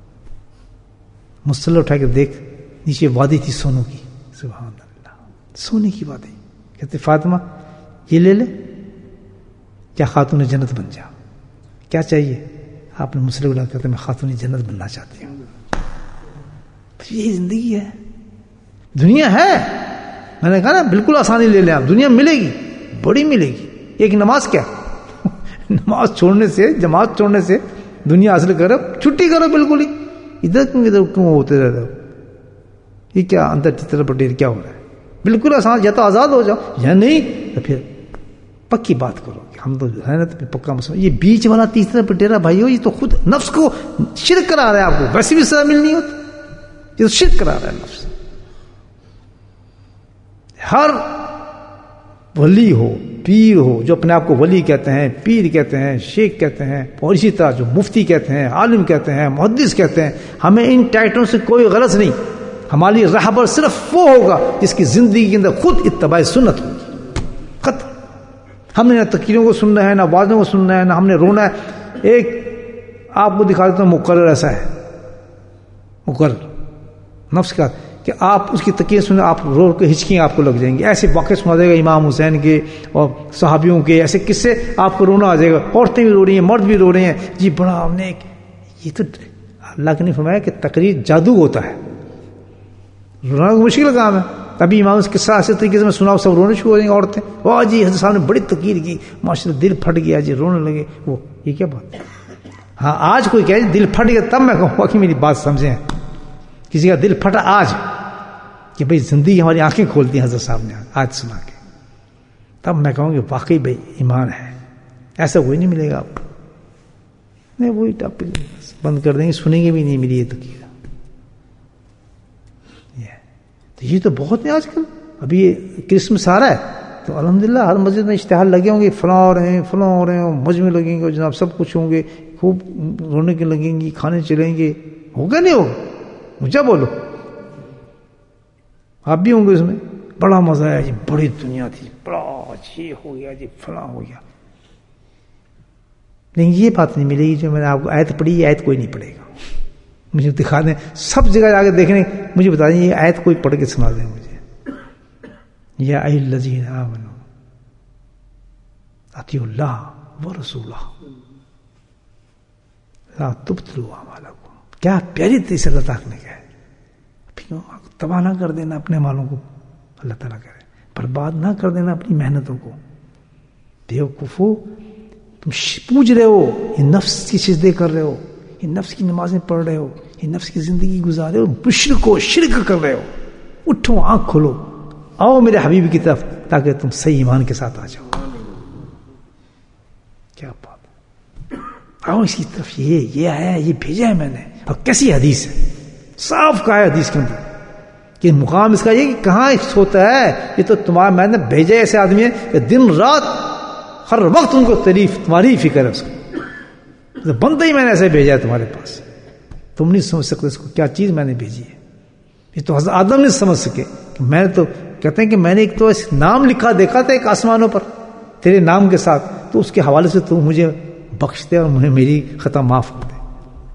مسلح اٹھا کے دیکھ, نیچے وادی تھی سونوں کی, سبحان اللہ, سونے کی وادی. کہتے فاطمہ یہ لے لے, کیا خاتون جنت بن جا, کیا چاہیے؟ آپ نے مسلح اٹھا, کہتے میں خاتون جنت بننا چاہتی ہوں. یہی زندگی ہے, دنیا ہے. میں نے کہا نا بالکل آسانی لے لیں آپ, دنیا ملے گی, بڑی ملے گی. ایک نماز کیا, نماز چھوڑنے سے, جماعت چھوڑنے سے دنیا حاصل کرو, چھٹی کرو بالکل ہی. ادھر کیوں ادھر کیوں ہوتے رہتے ہو, یہ کیا اندر چتر پٹیر کیا ہو رہا ہے؟ بالکل آسان, یا تو آزاد ہو جاؤ یا نہیں, تو پھر پکی بات کرو کہ ہم تو ہے نا تو پکا مسئلہ. یہ بیچ والا تیسرا پٹیرا بھائیو, یہ تو خود نفس کو شرک کرا رہا ہے. آپ کو ویسے بھی سزا ملنی ہوتی, یہ تو شرک کرا رہا ہے نفس. ہر ولی ہو, پیر ہو, جو اپنے آپ کو ولی کہتے ہیں, پیر کہتے ہیں, شیخ کہتے ہیں, اور اسی طرح جو مفتی کہتے ہیں, عالم کہتے ہیں, محدث کہتے ہیں, ہمیں ان ٹائٹلوں سے کوئی غرض نہیں. ہماری رہبر صرف وہ ہوگا جس کی زندگی کے اندر خود اتباع سنت ہوگی. ختم. ہم نے نہ تقریروں کو سننا ہے, نہ وعدوں کو سننا ہے, نہ ہم نے رونا ہے. ایک آپ کو دکھا دیتا ہوں مقرر ایسا ہے, مقرر نفس کا, کہ آپ اس کی تقریر سنیں, آپ رو کے ہچکیں آپ کو لگ جائیں گے. ایسے واقعے سنا دے گا امام حسین کے اور صحابیوں کے, ایسے قصے آپ کو رونا آ جائے گا. عورتیں بھی رو رہی ہیں, مرد بھی رو رہے ہیں. جی بڑا ہم نے, یہ تو اللہ کے نے فرمایا کہ تقریر جادو ہوتا ہے, رونا مشکل کام ہے. تبھی امام اس قصہ ایسے طریقے سے میں سنا, سب رونے شروع ہو جائیں گے عورتیں. واہ جی حضرت صاحب نے بڑی تقریر کی, ماشاء اللہ دل پھٹ گیا جی, رونے لگے. وہ یہ کیا بات ہے؟ ہاں آج کوئی کہے دل پھٹ گیا تب میں کہوں گا کہ میری بات سمجھیں. کسی کا دل پھٹا آج کہ بھئی زندگی ہماری آنکھیں کھولتی ہیں حضرت صاحب نے آج سنا کے, تب میں کہوں گی واقعی بھئی ایمان ہے. ایسا کوئی نہیں ملے گا آپ کو. نہیں وہی ٹاپک بند کر دیں گے, سنیں گے بھی نہیں میری یہ تقریر. تو یہ تو بہت ہے آج کل. ابھی یہ کرسمس آ رہا ہے تو الحمدللہ ہر مسجد میں اشتہار لگے ہوں گے, فلاں ہو رہے ہیں, فلاں ہو رہے ہیں, مجمع لگیں گے, جناب سب کچھ ہوں گے, خوب رونے کے لگیں گی, کھانے چلیں گے. ہوگا نہیں ہوگا؟ مجھے بولو, آپ بھی ہوں گے اس میں. بڑا مزہ آیا جی, بڑی دنیا تھی, بڑا جی ہو گیا جی, فلاں ہو گیا. لیکن یہ بات نہیں ملے گی جو میں نے آپ کو آیت پڑھی, یہ آیت کوئی نہیں پڑھے گا. مجھے دکھا دیں, سب جگہ جا کے دیکھنے, مجھے بتا دیں یہ آیت کوئی پڑھ کے سنا دیں مجھے. یا ایھا الذین آمنوا اطیعوا اللہ ورسولہ لا تبطلوا اعمالکم. کیا پیاری طریقے سے اللہ تعالیٰ نے کہا ہے, تباہ نہ کر دینا اپنے مالوں کو, اللہ تعالیٰ کہہ رہے ہیں برباد نہ کر دینا اپنی محنتوں کو. بیوقوفو, تم پوچھ رہے ہو, یہ نفس کی سجدے کر رہے ہو, یہ نفس کی نمازیں پڑھ رہے ہو, یہ نفس کی زندگی گزار رہے ہو, مشرک ہو, شرک کر رہے ہو. اٹھو, آنکھ کھولو, آؤ میرے حبیب کی طرف تاکہ تم صحیح ایمان کے ساتھ آ جاؤ. کیا بات, آؤ اس کی طرف، یہ یہ آیا، یہ بھیجا ہے میں نے. اور کیسی حدیث ہے، صاف کہا ہے حدیث کے اندر کہ مقام اس کا یہ کہ کہاں سوتا ہے، یہ تو تمہارا میں نے بھیجا ایسے آدمی ہے کہ دن رات ہر وقت ان کو تعریف تمہاری فکر ہے. اس کو بندہ ہی میں نے ایسے بھیجا ہے تمہارے پاس، تم نہیں سمجھ سکتے اس کو کیا چیز میں نے بھیجی ہے. یہ تو حضرت آدم نہیں سمجھ سکے کہ میں نے تو کہتے ہیں کہ میں نے ایک تو نام لکھا دیکھا تھا ایک آسمانوں پر تیرے نام کے ساتھ، تو اس کے حوالے سے تو مجھے بخش دے اور مجھے میری خطا معاف کر دے.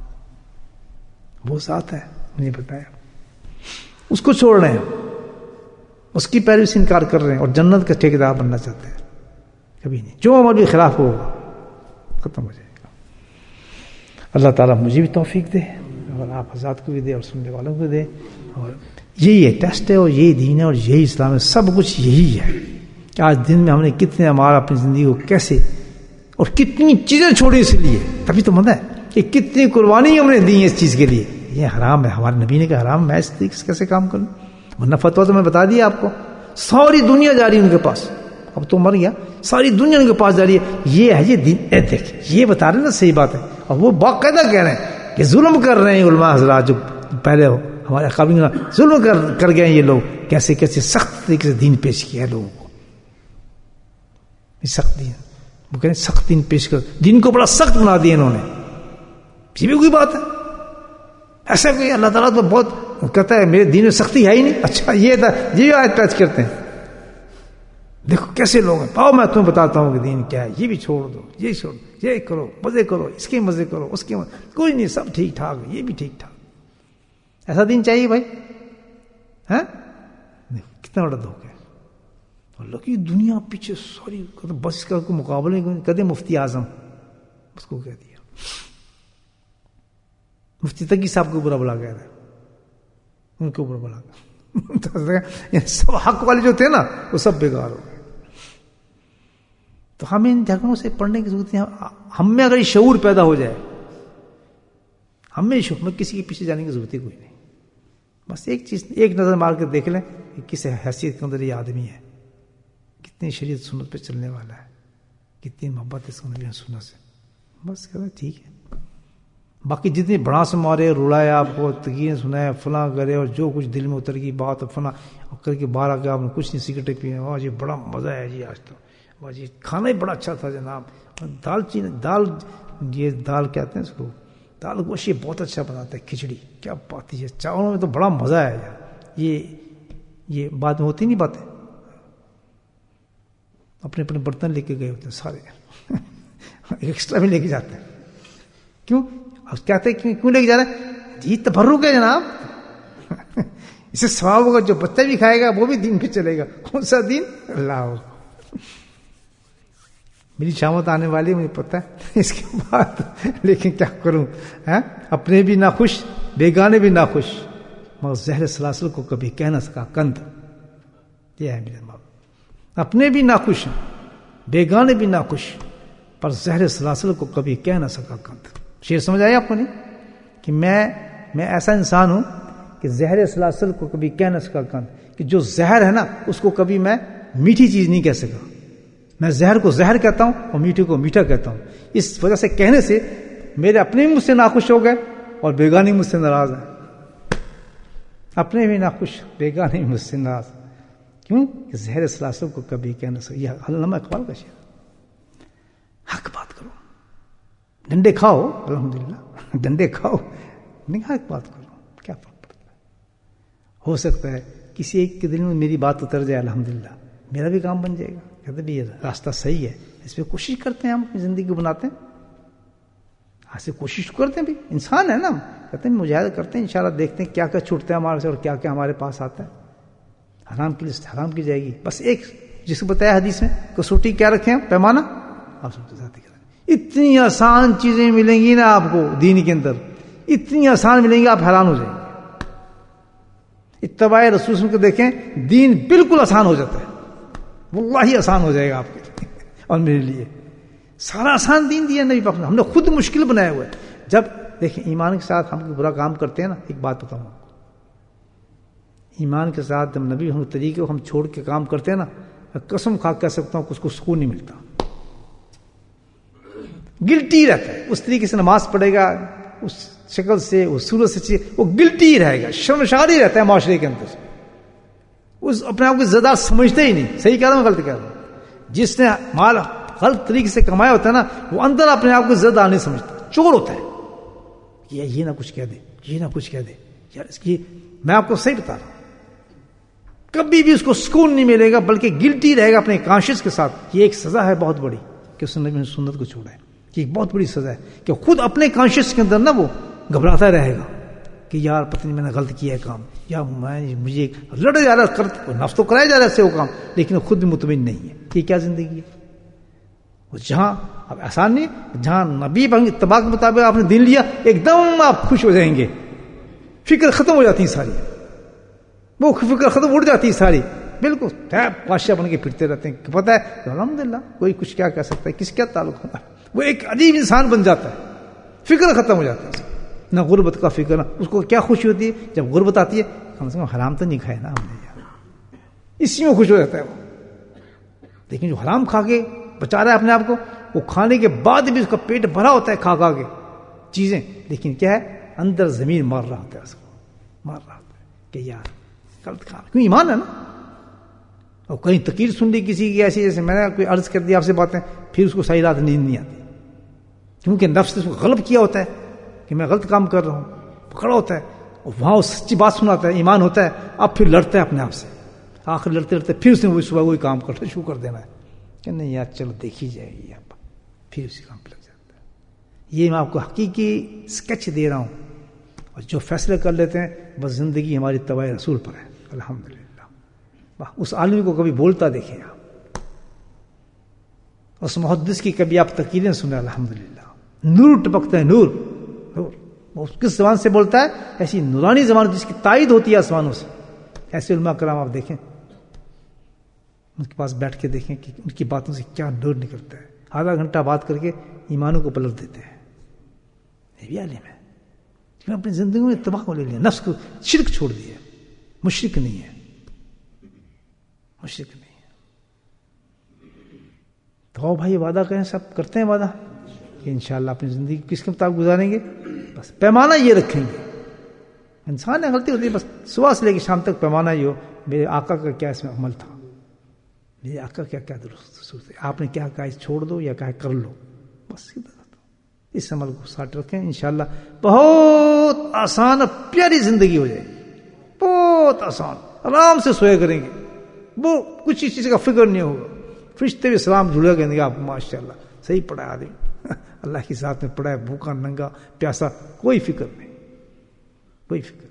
وہ ذات ہے مجھے بتایا، اس کو چھوڑ رہے ہیں، اس کی پیروی سے انکار کر رہے ہیں اور جنت کا ٹھیکیدار بننا چاہتے ہیں. کبھی نہیں، جو عمل بھی خلاف ہوگا ختم ہو جائے گا. اللہ تعالیٰ مجھے بھی توفیق دے اور آپ حضرات کو بھی دے اور سننے والوں کو دے. اور یہی ہے ٹیسٹ ہے اور یہی دین ہے اور یہی اسلام ہے، سب کچھ یہی ہے کہ آج دن میں ہم نے کتنے ہمارا اپنی زندگی کو کیسے اور کتنی چیزیں چھوڑی اس لیے، تبھی تو مزہ ہے کہ کتنی قربانی ہم نے دی اس چیز کے لیے. یہ حرام ہے، ہمارے نبی نے کہا حرام، میں اس طریقے سے کیسے کام کروں؟ ورنہ فتویٰ تو میں بتا دیا آپ کو، ساری دنیا جا رہی ہے ان کے پاس، اب تو مر گیا، ساری دنیا ان کے پاس جا رہی ہے. یہ ہے یہ دین، اے دیکھ یہ بتا رہے ہیں نا صحیح بات ہے. اور وہ باقاعدہ کہہ رہے ہیں کہ ظلم کر رہے ہیں علماء حضرات جو پہلے ہو ہمارے قابل ظلم کر کر گئے ہیں یہ لوگ، کیسے کیسے سخت طریقے سے دین پیش کیا ہے لوگوں کو. سخت دین، وہ کہہ رہے ہیں سخت دین پیش کر، دین کو بڑا سخت بنا دیا انہوں نے. یہ بھی کوئی بات ہے؟ ایسا کوئی اللہ تعالیٰ تو بہت کہتا ہے میرے دین میں سختی ہے ہی نہیں. اچھا یہ تھا، یہ آیت پیش کرتے ہیں. دیکھو کیسے لوگ ہیں. پاؤ میں تمہیں بتاتا ہوں کہ دین کیا ہے، یہ بھی چھوڑ دو، یہ چھوڑ دو، یہ کرو، مزے کرو، اس کے مزے کرو، اس کے مزے، کوئی نہیں، سب ٹھیک ٹھاک، یہ بھی ٹھیک ٹھاک. ایسا دین چاہیے بھائی؟ ہاں کتنا بڑا دھوکہ ہے. اللہ کی دنیا پیچھے سوری بس اس کا کوئی مقابلے کہتے مفتی اعظم اس کو کہہ دیا، مفتی تقی صاحب کو برا بلا گیا تھا، ان کو برا بلا سب حق والے جو تھے نا وہ سب بیکار ہو گئے. تو ہمیں ان جگہوں سے پڑھنے کی ضرورت ہے. ہم میں اگر یہ شعور پیدا ہو جائے، ہم میں شعور میں کسی کے پیچھے جانے کی ضرورت ہی کوئی نہیں. بس ایک چیز ایک نظر مار کے دیکھ لیں کہ کس حیثیت کے اندر یہ آدمی ہے، کتنی شریعت سنت پہ چلنے والا ہے، کتنی محبت ہے اس کو نبی سنت سے. بس کہتے ہیں ٹھیک ہے. باقی جتنی بڑا سے مارے رولائے آپ کو تقین سنائے فلاں کرے اور جو کچھ دل میں اتر گئی بات فلاں کر کے باہر آ کے آپ نے کچھ نہیں سگریٹ پیے، واہ جی بڑا مزہ ہے جی آج تو، واہ جی کھانا ہی بڑا اچھا تھا جناب، دال چین دال یہ دال کہتے ہیں اس کو، دال گوشت یہ بہت اچھا بناتا ہے، کھچڑی کیا بات ہے، چاولوں میں تو بڑا مزہ ہے یار. یہ یہ بات میں ہوتی نہیں باتیں. اپنے اپنے برتن لے کے گئے ہوتے ہیں سارے ایکسٹرا بھی لے کے جاتے ہیں. کیوں؟ اب کہتے ہیں کیوں لے کے جا رہے ہیں؟ جی تبرک ہے جناب، اسے ثواب ہوگا، جو بچہ بھی کھائے گا وہ بھی دین پہ چلے گا. کون سا دین؟ اللہ. میری شامت آنے والی مجھے پتہ ہے اس کے بعد، لیکن کیا کروں، اپنے بھی ناخوش بیگانے بھی ناخوش، مگر زہر سلاسل کو کبھی کہہ نہ سکا کند. یہ ہے میرے ماں، اپنے بھی ناخوش بیگانے بھی ناخوش، پر زہر سلاسل کو کبھی کہہ نہ سکا کند. شعر سمجھ آیا آپ کو نہیں کہ میں میں ایسا انسان ہوں کہ زہر سلاسل کو کبھی کہہ نہ سکا کند، کہ جو زہر ہے نا اس کو کبھی میں میٹھی چیز نہیں کہہ سکا. میں زہر کو زہر کہتا ہوں اور میٹھے کو میٹھا کہتا ہوں. اس وجہ سے کہنے سے میرے اپنے بھی مجھ سے ناخوش ہو گئے اور بیگانے مجھ سے ناراض ہیں. اپنے بھی ناخوش، بیگانے بھی مجھ سے ناراض. کیوں کہ زہر سلاسل کو کبھی کہہ نہ سکا. یہ علامہ اقبال کا شعر. حق بات کرو، ڈنڈے کھاؤ الحمدللہ، ڈنڈے کھاؤ، نہیں حق بات کرو، کیا فرق پڑتا ہے. ہو سکتا ہے کسی ایک کے دل میں میری بات اتر جائے، الحمدللہ میرا بھی کام بن جائے گا. کہتے بھی یہ راستہ صحیح ہے، اس پہ کوشش کرتے ہیں، ہم اپنی زندگی کو بناتے ہیں، ایسے کوشش کرتے ہیں بھی، انسان ہے نا. کہتے ہیں مجاہدہ کرتے ہیں، انشاءاللہ دیکھتے ہیں کیا کیا چھوٹتا ہے ہمارے سے اور کیا کیا ہمارے پاس آتا ہے. حرام کی لسٹ حرام کی جائے گی. بس ایک جس کو بتایا حدیث میں کسوٹی کیا رکھیں پیمانہ، آپ سب ذاتی کریں. اتنی آسان چیزیں ملیں گی نا آپ کو دین کے اندر، اتنی آسان ملیں گی آپ حیران ہو جائیں گے. اتباع رسول کو دیکھیں، دین بالکل آسان ہو جاتا ہے، واللہ آسان ہو جائے گا آپ کے لیے اور میرے لیے. سارا آسان دین دیا نبی پاک نے، ہم نے خود مشکل بنایا ہوا ہے. جب دیکھیں ایمان کے ساتھ ہم برا کام کرتے ہیں نا، ایک بات بتاؤں آپ کو، ایمان کے ساتھ جب نبی ہم طریقے کو ہم چھوڑ کے کام کرتے ہیں نا، قسم کھا کہہ سکتا ہوں کہ اس کو سکون نہیں ملتا. گلٹی رہتا ہے. اس طریقے سے نماز پڑھے گا اس شکل سے اس صورت سے وہ گلٹی رہے گا, شرمشاری رہتا ہے معاشرے کے اندر, اس اپنے آپ کو زیادہ سمجھتے ہی نہیں. صحیح کہہ رہا ہوں غلط کہہ رہا ہوں؟ جس نے مال غلط طریقے سے کمایا ہوتا ہے نا وہ اندر اپنے آپ کو زیادہ نہیں سمجھتا, چور ہوتا ہے. یہ یہ نہ کچھ کہہ دے, یہ نہ کچھ کہہ دے یار اس کی. میں آپ کو صحیح بتا رہا ہوں, کبھی بھی اس کو سکون نہیں ملے گا بلکہ گلٹی رہے گا اپنے کانشیس کے ساتھ. یہ ایک سزا ہے بہت بڑی کہ اس نے سنت کو چھوڑا ہے, کہ ایک بہت بڑی سزا ہے کہ خود اپنے کانشیس کے اندر نا وہ گھبراتا رہے گا کہ یار پتہ نہیں میں نے غلط کیا ہے کام, یا میں مجھے لڑے جا رہا کر نفس تو کرایا جا رہا ہے سے وہ کام, لیکن خود بھی مطمئن نہیں ہے. یہ کیا زندگی ہے؟ وہ جہاں اب آسان نہیں, جہاں نبی اتباع کے مطابق آپ نے دین لیا ایک دم آپ خوش ہو جائیں گے, فکر ختم ہو جاتی ہے ساری, وہ فکر ختم اڑ جاتی ہے ساری, بالکل بادشاہ بن کے پھرتے رہتے ہیں. پتہ ہے الحمدللہ کوئی کچھ کیا کہہ سکتا ہے, کس کیا تعلق ہوتا ہے, وہ ایک عجیب انسان بن جاتا ہے, فکر ختم ہو جاتا ہے. نہ غربت کا فکر, نہ اس کو کیا خوشی ہوتی ہے جب غربت آتی ہے, کم سے کم حرام تو نہیں کھائے نا ہم نے یار, اسی میں خوش ہو جاتا ہے وہ. لیکن جو حرام کھا کے بچا رہا ہے اپنے آپ کو, وہ کھانے کے بعد بھی اس کا پیٹ بھرا ہوتا ہے کھا کھا کے چیزیں, لیکن کیا ہے اندر زمین مار رہا ہوتا ہے, اس کو مار رہا ہوتا ہے کہ یار غلط کھانا, کیوں ایمان ہے نا. اور کہیں تقریر سن لی کسی کی ایسی, جیسے میں نے کوئی عرض کر دی آپ سے باتیں, پھر اس کو صحیح رات نیند نہیں آتی, کیونکہ نفس نے اس کو غلط کیا ہوتا ہے کہ میں غلط کام کر رہا ہوں, پکڑا ہوتا ہے, اور وہاں وہ سچی بات سناتا ہے, ایمان ہوتا ہے, اب پھر لڑتا ہے اپنے آپ سے, آخر لڑتے لڑتے پھر اس نے وہی صبح وہی کام کرنا شروع کر دینا ہے کہ نہیں یار چلو دیکھی جائے گی, آپ پھر اسی کام پہ لگ جاتا ہے. یہ میں آپ کو حقیقی اسکیچ دے رہا ہوں, اور جو فیصلے کر لیتے ہیں بس زندگی ہماری تبع رسول پر ہے الحمدللہ. اس عالم کو کبھی بولتا دیکھیں آپ, اس محدث کی کبھی آپ تقریریں سنیں الحمدللہ, نور ٹپکتا ہے, نور نور. وہ کس زبان سے بولتا ہے؟ ایسی نورانی زبان جس کی تائید ہوتی ہے آسمانوں سے. ایسے علماء کرام آپ دیکھیں, ان کے پاس بیٹھ کے دیکھیں کہ ان کی باتوں سے کیا نور نکلتا ہے. آدھا گھنٹہ بات کر کے ایمانوں کو پلٹ دیتے ہیں. یہ بھی عالم ہے, کیوں اپنی زندگی میں تباہ کو لے لیا, نفس کو شرک چھوڑ دیا, مشرک نہیں ہے, مشرک نہیں ہے. تو بھائی وعدہ کریں, سب کرتے ہیں وعدہ کہ انشاءاللہ اپنی زندگی کس کے مطابق گزاریں گے. بس پیمانہ یہ رکھیں گے, انسان ہے غلطی ہوتی ہے, بس صبح سے لے کے شام تک پیمانہ یہ ہو میرے آقا کا کیا اس میں عمل تھا, میرے آقا کیا کیا درست ہے, آپ نے کیا کہا چھوڑ دو یا کہا کر لو, بس اس عمل کو ساتھ رکھیں. انشاءاللہ بہت آسان اور پیاری زندگی ہو جائے گی, بہت آسان, آرام سے سویا کریں گے, وہ کچھ اس چیز کا فکر نہیں ہوگا. فرشتے بھی سلام جڑے گئے گے آپ, ماشاءاللہ صحیح پڑھا ہے آدمی, اللہ کی ذات میں پڑھا ہے, بھوکا ننگا پیاسا, کوئی فکر نہیں, کوئی فکر